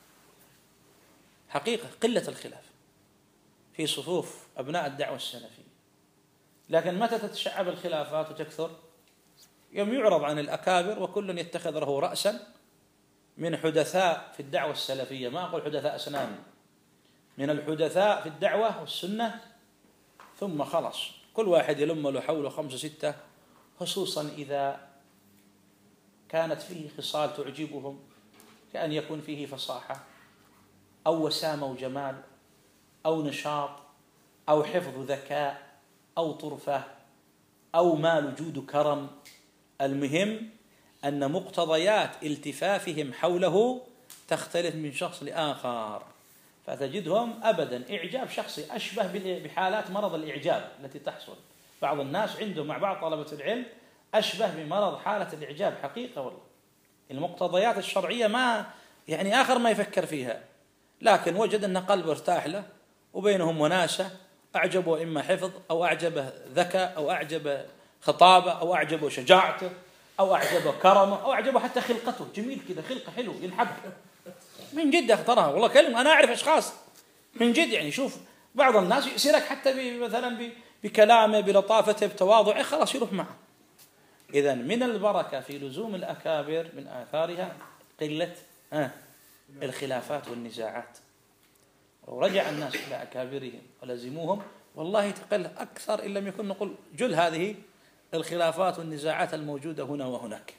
حقيقة قلة الخلاف في صفوف أبناء الدعوة السلفية. لكن متى تتشعب الخلافات وتكثر؟ يوم يعرض عن الأكابر وكل يتخذ له رأسا من حدثاء في الدعوة السلفية، ما أقول حدثاء أسنان، من الحدثاء في الدعوة والسنة، ثم خلص كل واحد يلم له حوله خمسة ستة، خصوصا إذا كانت فيه خصال تعجبهم، كأن يكون فيه فصاحة أو وسامة وجمال أو نشاط أو حفظ ذكاء أو طرفة أو مال جود كرم المهم أن مقتضيات التفافهم حوله تختلف من شخص لآخر، فتجدهم أبدا إعجاب شخصي أشبه بحالات مرض الإعجاب التي تحصل. بعض الناس عنده مع بعض طلبة العلم أشبه بمرض حالة الإعجاب حقيقة والله. المقتضيات الشرعية ما يعني آخر ما يفكر فيها، لكن وجد أن قلبه ارتاح له وبينهم مناسة، أعجبه إما حفظ أو أعجبه ذكاء أو أعجبه خطابة أو أعجبه شجاعته أو أعجبه كرمه أو أعجبه حتى خلقته، جميل كذا، خلقه حلو ينحب من جد. أختارها والله كلمة، أنا أعرف أشخاص من جد يعني. شوف بعض الناس يسيرك حتى مثلا بكلامه بلطافته بتواضعه خلاص يروح معه. إذن من البركة في لزوم الأكابر من آثارها قلة الخلافات والنزاعات. لو رجع الناس إلى أكابرهم ولزموهم والله تقل أكثر إن لم يكن نقول جل هذه الخلافات والنزاعات الموجودة هنا وهناك.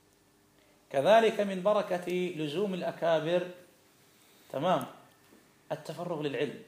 كذلك من بركة لزوم الأكابر تمام التفرغ للعلم.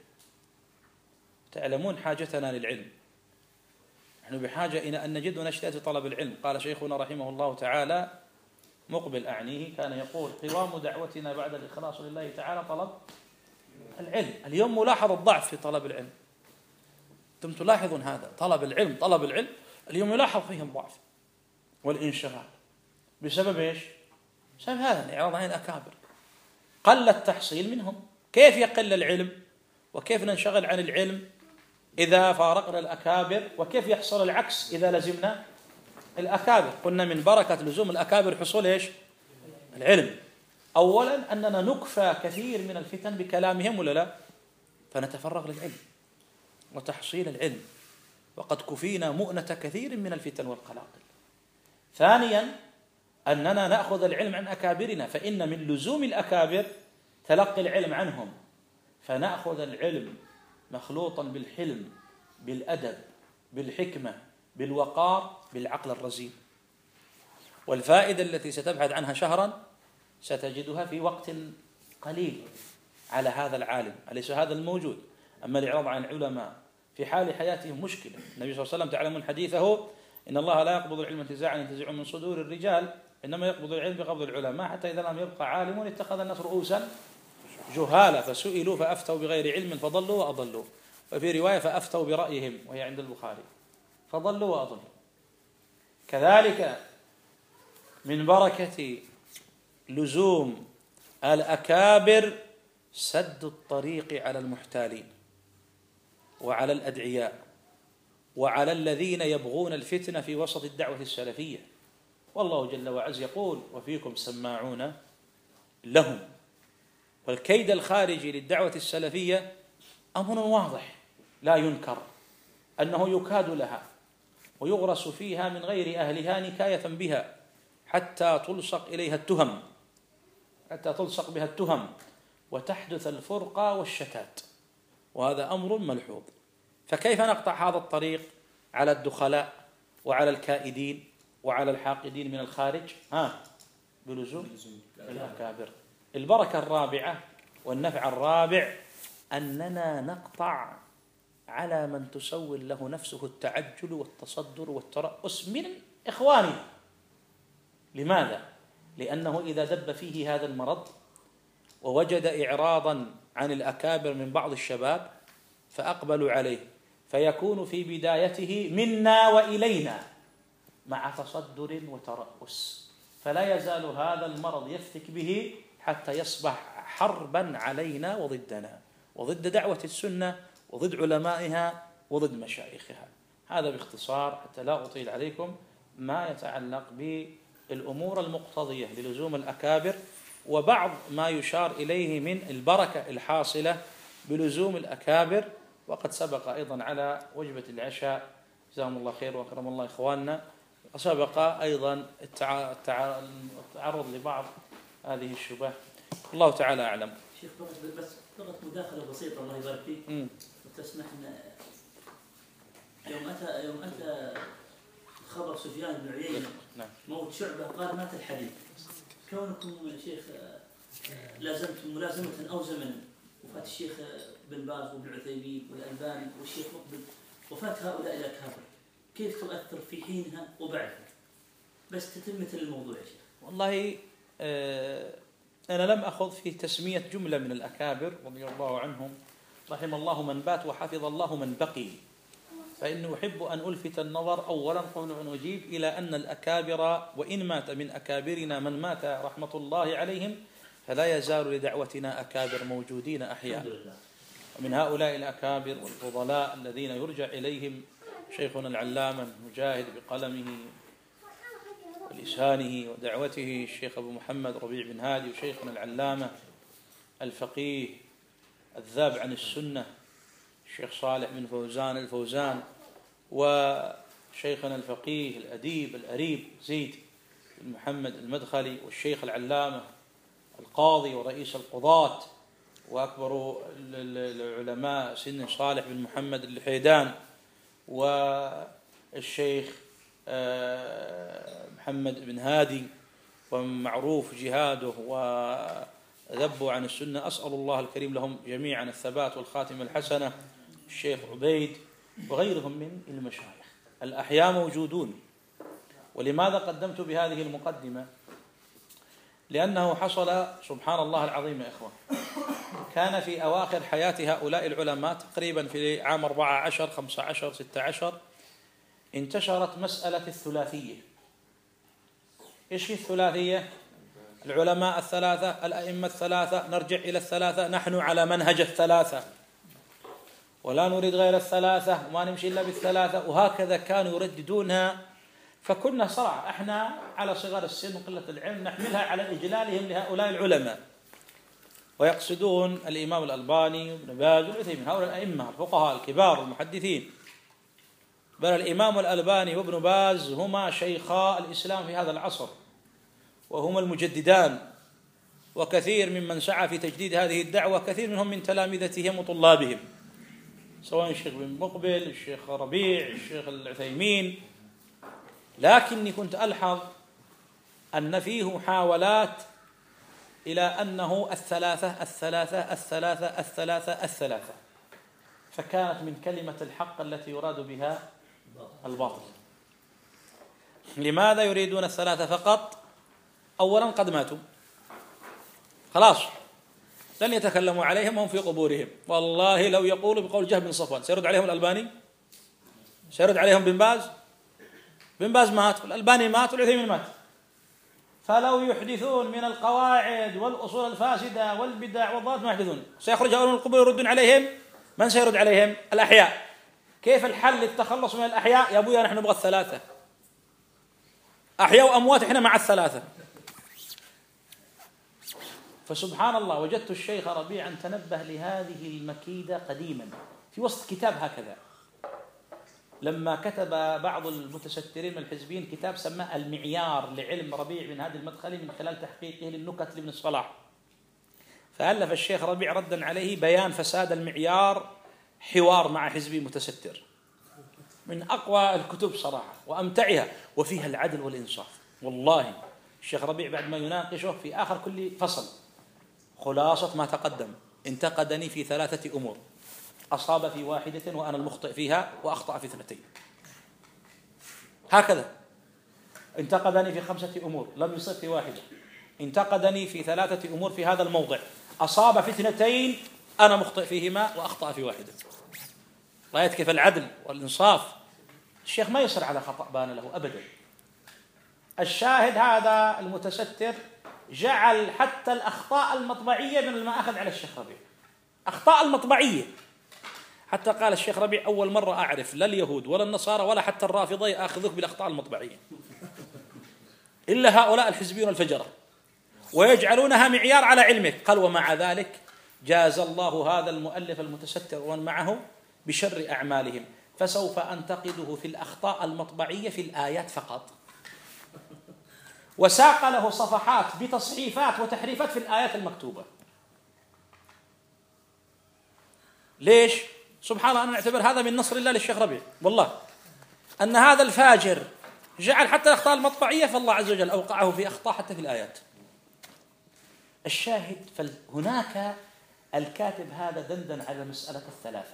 تعلمون حاجتنا للعلم، نحن بحاجة إلى أن نجد ونشتهي طلب العلم. قال شيخنا رحمه الله تعالى مقبل أعنيه كان يقول قوام دعوتنا بعد الإخلاص لله تعالى طلب العلم. اليوم ملاحظ الضعف في طلب العلم، أنتم تلاحظون هذا، طلب العلم طلب العلم اليوم يلاحظ فيه الضعف والانشغال. بسبب إيش؟ بسبب هذا الإعراض عن الأكابر، قل التحصيل منهم. كيف يقل العلم وكيف ننشغل عن العلم إذا فارقنا الأكابر، وكيف يحصل العكس إذا لزمنا الأكابر؟ قلنا من بركة لزوم الأكابر حصول إيش؟ العلم. أولا أننا نكفى كثير من الفتن بكلامهم ولا لا، فنتفرغ للعلم وتحصيل العلم، وقد كفينا مؤنة كثير من الفتن والقلاقل. ثانيا أننا نأخذ العلم عن أكابرنا، فإن من لزوم الأكابر تلقي العلم عنهم، فنأخذ العلم مخلوطا بالحلم بالأدب بالحكمة بالوقار بالعقل الرزين. والفائدة التي ستبحث عنها شهرا ستجدها في وقت قليل على هذا العالم، أليس هذا الموجود؟ أما الإعراض عن العلماء في حال حياتهم مشكلة. النبي صلى الله عليه وسلم تعلمون حديثه إن الله لا يقبض العلم انتزاعا ينتزع من صدور الرجال، إنما يقبض العلم بقبض العلماء، حتى إذا لم يبقى عالم اتخذ الناس رؤوسا جهالا فسئلوا فأفتوا بغير علم فضلوا وأضلوا. وفي رواية فأفتوا برأيهم وهي عند البخاري فضلوا وأضلوا. كذلك من بركة لزوم الأكابر سد الطريق على المحتالين وعلى الأدعياء وعلى الذين يبغون الفتنة في وسط الدعوة السلفية. والله جل وعز يقول وفيكم سماعون لهم. والكيد الخارجي للدعوة السلفية أمر واضح لا ينكر أنه يكاد لها ويغرس فيها من غير أهلها نكاية بها حتى تلصق إليها التهم حتى تلصق بها التهم وتحدث الفرقة والشتات، وهذا أمر ملحوظ. فكيف نقطع هذا الطريق على الدخلاء وعلى الكائدين وعلى الحاقدين من الخارج؟ ها بلزوم الأكابر. البركة الرابعة والنفع الرابع أننا نقطع على من تسول له نفسه التعجل والتصدر والترأس من إخواننا. لماذا؟ لأنه إذا دب فيه هذا المرض ووجد إعراضا عن الأكابر من بعض الشباب فأقبلوا عليه، فيكون في بدايته منا وإلينا مع تصدر وترأس، فلا يزال هذا المرض يفتك به حتى يصبح حربا علينا وضدنا وضد دعوة السنة وضد علمائها وضد مشايخها. هذا باختصار حتى لا أطيل عليكم ما يتعلق بالأمور المقتضية للزوم الأكابر، وبعض ما يشار إليه من البركة الحاصلة بلزوم الأكابر. وقد سبق أيضا على وجبة العشاء جزاهم الله خير وأكرم الله إخواننا، وسبق أيضا التعرض لبعض هذه الشبه. الله تعالى أعلم. شيخ بس فقط مداخلة بسيطة الله يبارك فيك وتسمح لنا. يوم أتى يوم أتى خبر سفيان بن عيينة موت شعبة قال مات الحديث. كونكم شيخ لازمتم ملازمة أو زمن وفاة الشيخ بن باز وابن عثيمين والألباني والشيخ مقبل، وفاة هؤلاء الأكابر كيف تؤثر في حينها وبعدها؟ بس تتمة الموضوع يا شيخ. والله آه أنا لم أخذ في تسمية جملة من الأكابر رضي الله عنهم، رحم الله من بات وحفظ الله من بقي، فإني أحب أن ألفت النظر أولا قبل أن أجيب إلى أن الأكابر وإن مات من أكابرنا من مات رحمة الله عليهم فلا يزال لدعوتنا أكابر موجودين أحياء. ومن هؤلاء الأكابر والفضلاء الذين يرجع إليهم شيخنا العلامة المجاهد بقلمه ولسانه ودعوته الشيخ أبو محمد ربيع بن هادي، وشيخنا العلامة الفقيه الذاب عن السنة الشيخ صالح بن فوزان الفوزان، وشيخنا الفقيه الأديب الأريب زيد بن محمد المدخلي، والشيخ العلامة القاضي ورئيس القضاة وأكبر العلماء سن صالح بن محمد اللحيدان، والشيخ محمد بن هادي ومعروف جهاده وذبوا عن السنة، أسأل الله الكريم لهم جميعا الثبات والخاتمة الحسنة، الشيخ عبيد وغيرهم من المشايخ الأحياء موجودون. ولماذا قدمت بهذه المقدمة؟ لأنه حصل سبحان الله العظيم يا إخوان، كان في أواخر حياة هؤلاء العلماء تقريبا في عام أربعة عشر خمسة عشر ستة عشر انتشرت مسألة الثلاثية. إيش هي الثلاثية؟ العلماء الثلاثة، الأئمة الثلاثة، نرجع إلى الثلاثة، نحن على منهج الثلاثة ولا نريد غير الثلاثة وما نمشي إلا بالثلاثة، وهكذا كانوا يرددونها. فكنا صراحة احنا على صغر السن وقلة العلم نحملها على إجلالهم لهؤلاء العلماء، ويقصدون الإمام الألباني وابن باز والعثيمين، هؤلاء الأئمة الفقهاء الكبار المحدثين، بل الإمام الألباني وابن باز هما شيخا الإسلام في هذا العصر وهما المجددان، وكثير ممن سعى في تجديد هذه الدعوة كثير منهم من تلامذتهم وطلابهم، سواء الشيخ بن مقبل، الشيخ ربيع، الشيخ العثيمين. لكني كنت ألحظ أن فيه محاولات إلى أنه الثلاثة الثلاثة الثلاثة الثلاثة الثلاثة، فكانت من كلمة الحق التي يراد بها الباطل. لماذا يريدون الثلاثة فقط؟ أولا قد ماتوا خلاص لن يتكلموا عليهم وهم في قبورهم. والله لو يقولوا بقول جهم بن صفوان سيرد عليهم الألباني، سيرد عليهم بن باز، بن باز مات والألباني مات والعثيمين مات، فلو يحدثون من القواعد والأصول الفاسدة والبدع والضلالات ما يحدثون، سيخرج هؤلاء من القبور يردون عليهم. من سيرد عليهم؟ الأحياء. كيف الحل للتخلص من الأحياء؟ يا أبويا نحن نبغى الثلاثة، أحياء وأموات إحنا مع الثلاثة. فسبحان الله وجدت الشيخ ربيعا تنبه لهذه المكيدة قديما في وسط كتاب هكذا، لما كتب بعض المتسترين من الحزبيين كتاب سماه المعيار لعلم ربيع بن هادي المدخلي من خلال تحقيقه للنكت لابن الصلاح، فألف الشيخ ربيع ردا عليه بيان فساد المعيار، حوار مع حزبي متستر، من أقوى الكتب صراحة وأمتعها وفيها العدل والإنصاف. والله الشيخ ربيع بعد ما يناقشه في آخر كل فصل خلاصة ما تقدم انتقدني في ثلاثة أمور، أصاب في واحدة وأنا المخطئ فيها وأخطأ في اثنتين، هكذا انتقدني في خمسة أمور لم يصب في واحدة، انتقدني في ثلاثة أمور في هذا الموضع، أصاب في اثنتين أنا مخطئ فيهما وأخطأ في واحدة. رأيت كيف العدل والإنصاف؟ الشيخ ما يصر على خطأ بان له أبدا. الشاهد هذا المتستر جعل حتى الأخطاء المطبعية من المأخذ على الشيخ ربيع، أخطاء المطبعية، حتى قال الشيخ ربيع أول مرة أعرف لا اليهود ولا النصارى ولا حتى الرافضة يأخذوك بالأخطاء المطبعية إلا هؤلاء الحزبيون الفجرة ويجعلونها معيار على علمك. قال ومع ذلك جاز الله هذا المؤلف المتستر ومن معه بشر أعمالهم، فسوف أنتقده في الأخطاء المطبعية في الآيات فقط، وساق له صفحات بتصحيفات وتحريفات في الآيات المكتوبة. ليش؟ سبحان الله، أنا أعتبر هذا من نصر الله للشيخ ربيع، والله أن هذا الفاجر جعل حتى الأخطاء المطبعية فالله عز وجل أوقعه في أخطاء حتى في الآيات. الشاهد فهناك الكاتب هذا دندن على مسألة الثلاثة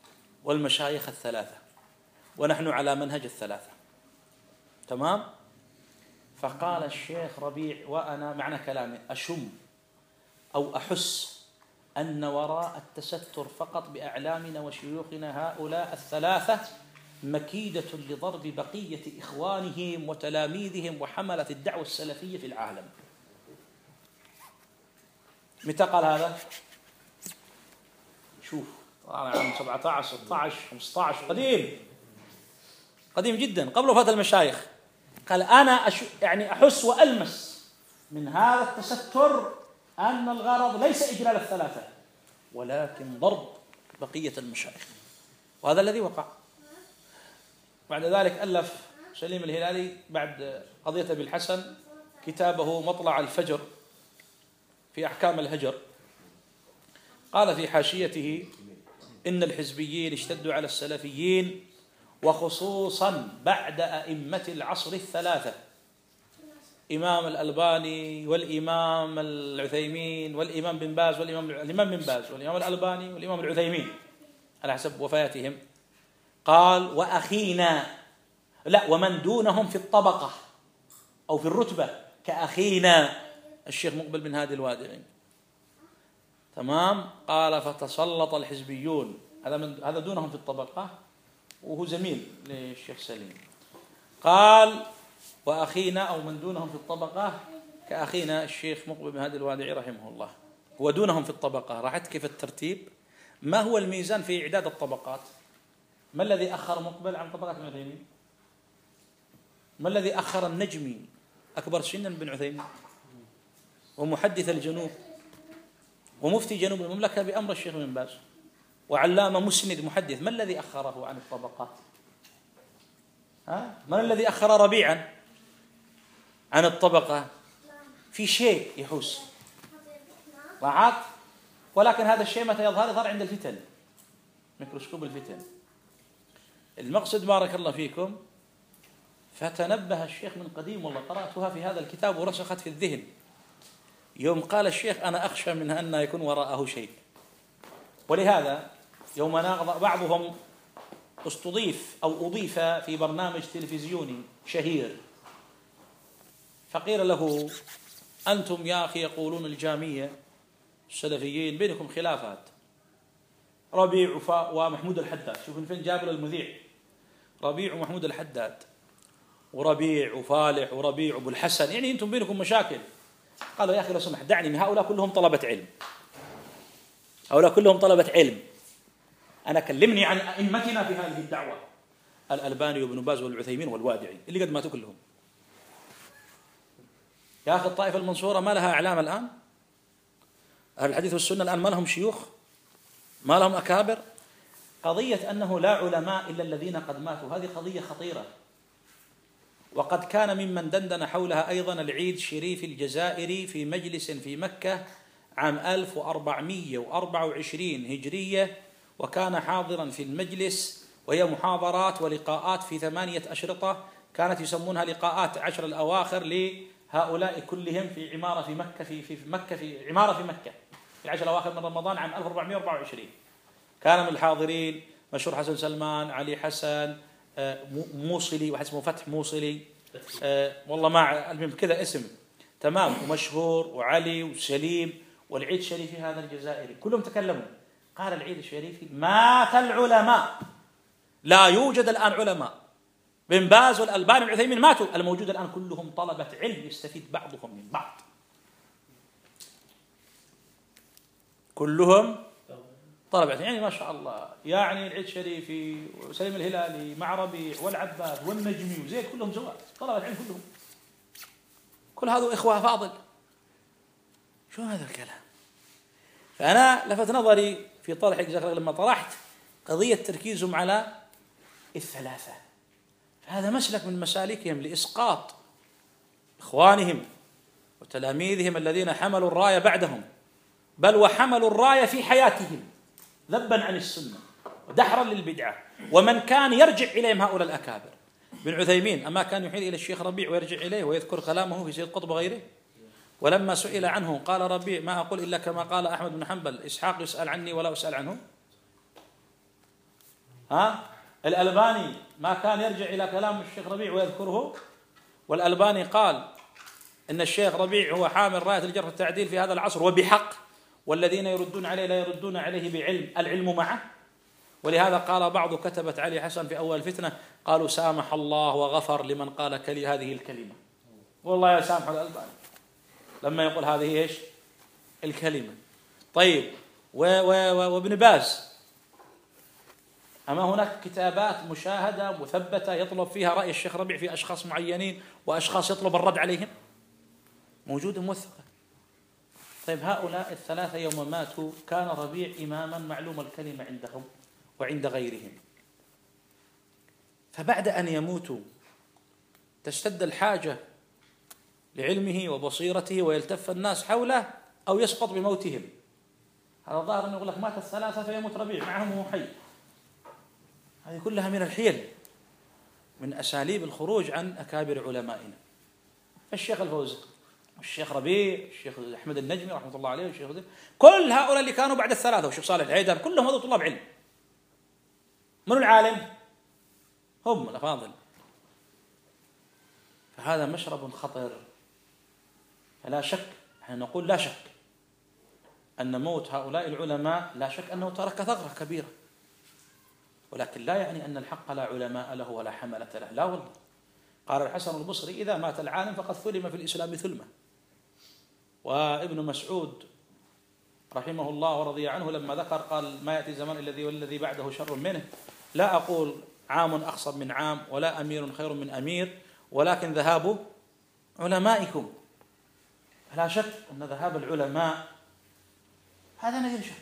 والمشايخ الثلاثة ونحن على منهج الثلاثة، تمام؟ فقال الشيخ ربيع وأنا معنى كلامي أشم أو أحس أن وراء التستر فقط بأعلامنا وشيوخنا هؤلاء الثلاثة مكيدة لضرب بقية إخوانهم وتلاميذهم وحملة الدعوة السلفية في العالم. متى قال هذا؟ شوف عام سبعة عشر ستة عشر خمسة عشر، قديم قديم جدا قبل وفاة المشايخ. قال أنا أش... يعني أحس وألمس من هذا التستر أن الغرض ليس إجلال الثلاثة ولكن ضرب بقية المشايخ، وهذا الذي وقع. بعد ذلك ألف سليم الهلالي بعد قضية أبي الحسن كتابه مطلع الفجر في أحكام الهجر. قال في حاشيته إن الحزبيين اشتدوا على السلفيين وخصوصا بعد أئمة العصر الثلاثة، إمام الألباني والإمام العثيمين والإمام بن باز والإمام الإمام بن باز والإمام الألباني والإمام العثيمين على حسب وفاتهم. قال وأخينا، لا ومن دونهم في الطبقة أو في الرتبة كأخينا الشيخ مقبل بن هادي الوادعي. تمام. قال فتسلط الحزبيون، هذا من هذا دونهم في الطبقة وهو زميل للشيخ سليم. قال وأخينا أو من دونهم في الطبقة كأخينا الشيخ مقبل بن هادي الوادعي رحمه الله، هو دونهم في الطبقة. راحت كيف الترتيب؟ ما هو الميزان في إعداد الطبقات؟ ما الذي أخر مقبل عن طبقات ابن عثيمين؟ ما الذي أخر النجمي أكبر سنا بن عثيمين ومحدث الجنوب ومفتي جنوب المملكة بأمر الشيخ بن باز وعلامة مسند محدث؟ ما الذي أخره عن الطبقات؟ ها؟ من الذي أخر ربيعا عن الطبقة؟ في شيء يحوس ضاعت، ولكن هذا الشيء متى يظهر؟ يظهر عند الفتن، ميكروسكوب الفتن. المقصد بارك الله فيكم، فتنبه الشيخ من قديم، والله قرأتها في هذا الكتاب ورسخت في الذهن، يوم قال الشيخ أنا أخشى من أن يكون وراءه شيء. ولهذا يوم ناقض بعضهم استضيف أو أضيف في برنامج تلفزيوني شهير، فقيل له أنتم يا أخي يقولون الجامية السلفيين بينكم خلافات، ربيع وفاء ومحمود الحداد، شوفوا فين جابر المذيع، ربيع ومحمود الحداد وربيع وفالح وربيع وابو الحسن، يعني أنتم بينكم مشاكل. قالوا يا أخي لو سمحت دعني، هؤلاء كلهم طلبة علم، هؤلاء كلهم طلبة علم، أنا كلمني عن أئمتنا في هذه الدعوة، الألباني وابن باز والعثيمين والوادعي اللي قد ماتوا كلهم. يا أخي الطائفة المنصورة ما لها إعلام الآن؟ أهل الحديث والسنة الآن ما لهم شيوخ؟ ما لهم أكابر؟ قضية أنه لا علماء إلا الذين قد ماتوا هذه قضية خطيرة. وقد كان ممن دندن حولها أيضا العيد الشريف الجزائري في مجلس في مكة عام ألف وأربعمائة وأربعة وعشرين هجرية، وكان حاضرا في المجلس، وهي محاضرات ولقاءات في ثمانية أشرطة كانت يسمونها لقاءات عشر الأواخر لهؤلاء كلهم في عمارة في مكة في في مكة في عمارة في مكة في العشر الأواخر من رمضان عام ألف وأربعمائة وأربعة وعشرين. كان من الحاضرين مشهور حسن سلمان، علي حسن، موصلي، واحد اسمه فتح موصلي، أه والله ما المهم كذا اسم تمام، ومشهور، وعلي وسليم، والعيد الشريفي هذا الجزائري، كلهم تكلموا. قال العيد الشريفي مات العلماء، لا يوجد الآن علماء، بن باز والألباني والعثيمين ماتوا، الموجود الآن كلهم طلبة علم يستفيد بعضهم من بعض، كلهم طلبة يعني ما شاء الله، يعني العيد الشريفي وسليم الهلالي مع ربيع والعباد والنجمي وزيد كلهم زواج طلبة علم كلهم، كل هذا إخوة فاضل. شو هذا الكلام؟ فأنا لفت نظري في طرح لما طرحت قضية تركيزهم على الثلاثة، فهذا مسلك من مسالكهم لإسقاط إخوانهم وتلاميذهم الذين حملوا الراية بعدهم، بل وحملوا الراية في حياتهم ذبا عن السنة ودحرا للبدعة. ومن كان يرجع إليهم هؤلاء الأكابر، بن عثيمين أما كان يحيل إلى الشيخ ربيع ويرجع إليه ويذكر كلامه في سيد قطب وغيره؟ ولما سئل عنه قال ربيع ما أقول إلا كما قال أحمد بن حنبل، إسحاق يسأل عني ولا أسأل عنه. ها الألباني ما كان يرجع إلى كلام الشيخ ربيع ويذكره، والألباني قال إن الشيخ ربيع هو حامل راية الجرح والتعديل في هذا العصر وبحق، والذين يردون عليه لا يردون عليه بعلم، العلم معه. ولهذا قال بعض كتبة علي حسن في أول الفتنة قالوا سامح الله وغفر لمن قال كلي هذه الكلمة. والله يسامح الألباني لما يقول هذه إيش الكلمة. طيب وابن باز، أما هناك كتابات مشاهدة مثبتة يطلب فيها رأي الشيخ ربيع في أشخاص معينين وأشخاص يطلب الرد عليهم؟ موجودة موثقة. طيب هؤلاء الثلاثة يوم ماتوا كان ربيع إماما معلوم الكلمة عندهم وعند غيرهم، فبعد أن يموتوا تشتد الحاجة لعلمه وبصيرته ويلتف الناس حوله أو يسقط بموتهم. هذا ظاهر أنه يقول لك مات الثلاثة فيموت ربيع معهم وهو حي. هذه كلها من الحيل، من أساليب الخروج عن أكابر علمائنا. الشيخ الفوزي والشيخ ربيع والشيخ أحمد النجمي رحمة الله عليه والشيخ زي. كل هؤلاء اللي كانوا بعد الثلاثة والشيخ صالح العيدان كلهم هذول طلاب علم. من العالم؟ هم الأفاضل. فهذا مشرب خطر. فلا شك، احنا نقول لا شك أن موت هؤلاء العلماء لا شك أنه ترك ثغرة كبيرة، ولكن لا يعني أن الحق لا علماء له ولا حملة له، لا والله. قال الحسن البصري إذا مات العالم فقد ثلم في الإسلام ثلمة. وابن مسعود رحمه الله ورضي عنه لما ذكر قال ما يأتي زمان الذي والذي بعده شر منه، لا أقول عام أخصر من عام ولا أمير خير من أمير، ولكن ذهاب علمائكم. فلا شك أن ذهاب العلماء هذا نذير شر،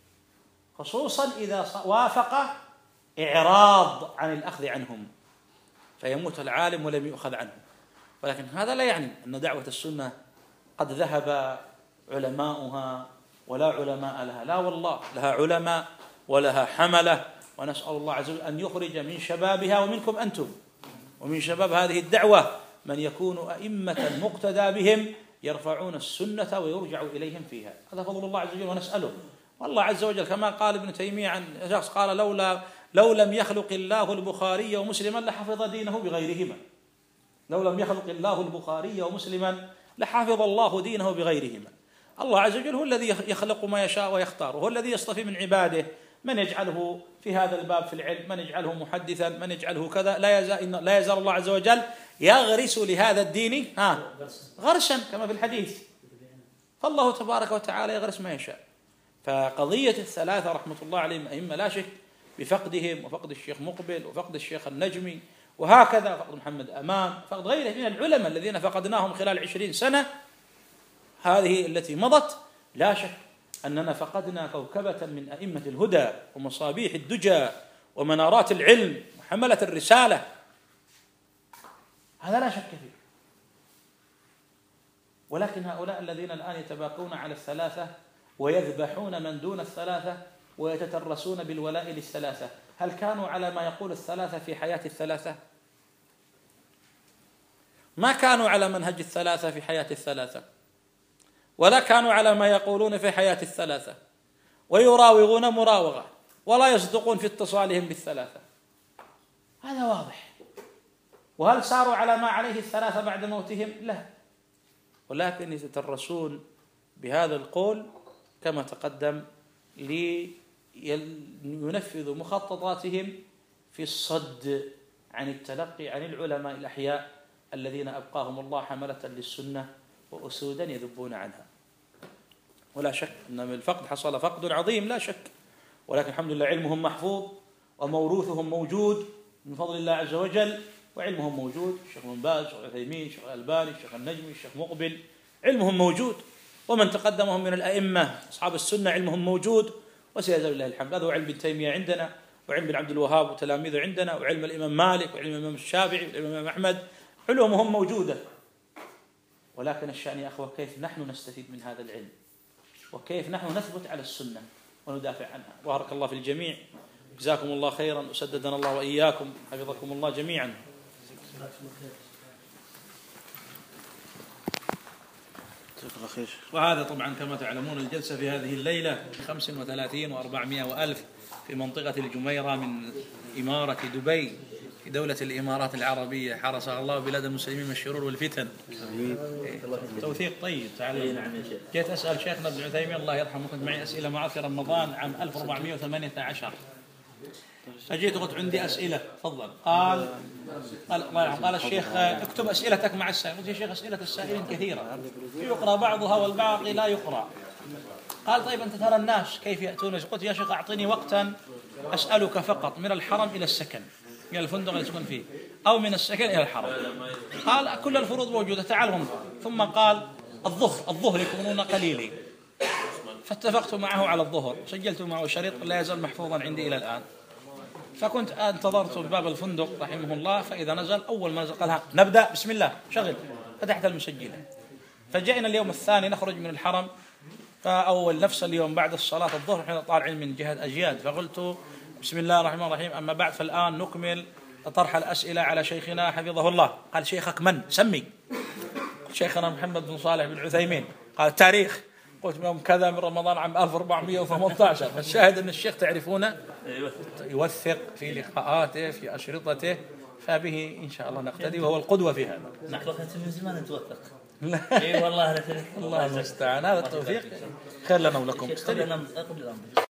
خصوصا إذا وافق إعراض عن الأخذ عنهم فيموت العالم ولم يؤخذ عنه. ولكن هذا لا يعني أن دعوة السنة قد ذهب علماؤها ولا علماء لها، لا والله، لها علماء ولها حملة، ونسأل الله عز وجل أن يخرج من شبابها ومنكم أنتم ومن شباب هذه الدعوة من يكون أئمة مقتدى بهم يرفعون السنة ويرجع إليهم فيها. هذا فضل الله عز وجل ونسأله. والله عز وجل كما قال ابن تيمية عن شخص قال لولا لو لم يخلق الله البخاري ومسلما لحفظ دينه بغيرهما. لو لم يخلق الله البخاري ومسلما لحفظ الله دينه بغيرهما. الله عز وجل هو الذي يخلق ما يشاء ويختار، وهو الذي يصطفي من عباده من يجعله في هذا الباب في العلم، من يجعله محدثا، من يجعله كذا. لا يزال لا يزال الله عز وجل يغرس لهذا الدين ها غرسا كما في الحديث. فالله تبارك وتعالى يغرس ما يشاء. فقضية الثلاثة رحمة الله عليهم أئمة لا شك بفقدهم، وفقد الشيخ مقبل، وفقد الشيخ النجمي، وهكذا فقد محمد أمان، فقد غيره من العلماء الذين فقدناهم خلال عشرين سنة هذه التي مضت. لا شك أننا فقدنا كوكبة من أئمة الهدى ومصابيح الدجى ومنارات العلم وحملة الرسالة، هذا لا شك فيه. ولكن هؤلاء الذين الآن يتباقون على الثلاثة ويذبحون من دون الثلاثة ويتترسون بالولاء للثلاثة، هل كانوا على ما يقول الثلاثة في حياة الثلاثة؟ ما كانوا على منهج الثلاثة في حياة الثلاثة، ولا كانوا على ما يقولون في حياة الثلاثة، ويراوغون مراوغة ولا يصدقون في اتصالهم بالثلاثة. هذا واضح. وهل ساروا على ما عليه الثلاثة بعد موتهم؟ لا، ولكن يتترسون بهذا القول كما تقدم لينفذوا مخططاتهم في الصد عن التلقي عن العلماء الأحياء الذين أبقاهم الله حملة للسنة وأسودا يذبون عنها. ولا شك أن من الفقد حصل فقد عظيم لا شك، ولكن الحمد لله علمهم محفوظ وموروثهم موجود من فضل الله عز وجل، وعلمهم موجود. الشيخ بن باز، الشيخ العثيمين، الشيخ الألباني، الشيخ النجمي، الشيخ مقبل، علمهم موجود، ومن تقدمهم من الأئمة أصحاب السنة علمهم موجود، وسيزال الله الحمد. هذا هو علم ابن تيمية عندنا، وعلم ابن عبد الوهاب وتلاميذه عندنا، وعلم الإمام مالك، وعلم الإمام الشافعي، وعلم الإمام أحمد، علومهم موجودة. ولكن الشأن يا أخوة كيف نحن نستفيد من هذا العلم، وكيف نحن نثبت على السنة وندافع عنها. بارك الله في الجميع، جزاكم الله خيرا، وسددنا الله وإياكم، حفظكم الله جميعا. وهذا طبعا كما تعلمون الجلسة في هذه الليلة خمس وثلاثين وأربعمائة وألف في منطقة الجميرة من إمارة دبي. في دولة الإمارات العربية حرسها الله بلاد المسلمين من الشرور والفتن. آمين. توثيق طيب. تعال. نعم يا شيخ. جيت أسأل شيخنا ابن عثيمين الله يرحمه، كنت معي أسئلة معه في رمضان عام ألف وأربعمائة وثمانية عشر، فجيت قلت عندي أسئلة تفضل. قال قال الله يرحمه قال الشيخ اكتب أسئلتك مع السائل. قلت يا شيخ أسئلة السائلين كثيرة يقرأ بعضها والباقي لا يقرأ. قال طيب أنت ترى الناس كيف يأتون؟ قلت يا شيخ أعطيني وقتا أسألك فقط من الحرم إلى السكن، إلى الفندق اللي تكون فيه، أو من السكن إلى الحرم. قال كل الفروض موجودة تعال هم. ثم قال الظهر الظهر يكونون قليلين، فاتفقت معه على الظهر، سجلت معه شريط لا يزال محفوظا عندي إلى الآن. فكنت انتظرت بباب الفندق رحمه الله، فإذا نزل أول ما نزل قال نبدأ بسم الله شغل، فتحت المسجلة. فجئنا اليوم الثاني نخرج من الحرم، فأول نفس اليوم بعد الصلاة الظهر احنا طالعين من جهة أجياد، فقلت بسم الله الرحمن الرحيم، أما بعد فالآن نكمل طرح الأسئلة على شيخنا حفظه الله. قال شيخك من؟ سمي. شيخنا محمد بن صالح بن عثيمين. قال التاريخ؟ قلت يوم كذا من رمضان عام ألف وأربعمائة وثمانية عشر. فالشاهد أن الشيخ تعرفونه يوثق في لقاءاته في أشرطته، فبه إن شاء الله نقتدي، وهو القدوة في هذا. نحن من زمان نتوثق. اي والله الله المستعان. هذا التوفيق خير لنا ولكم.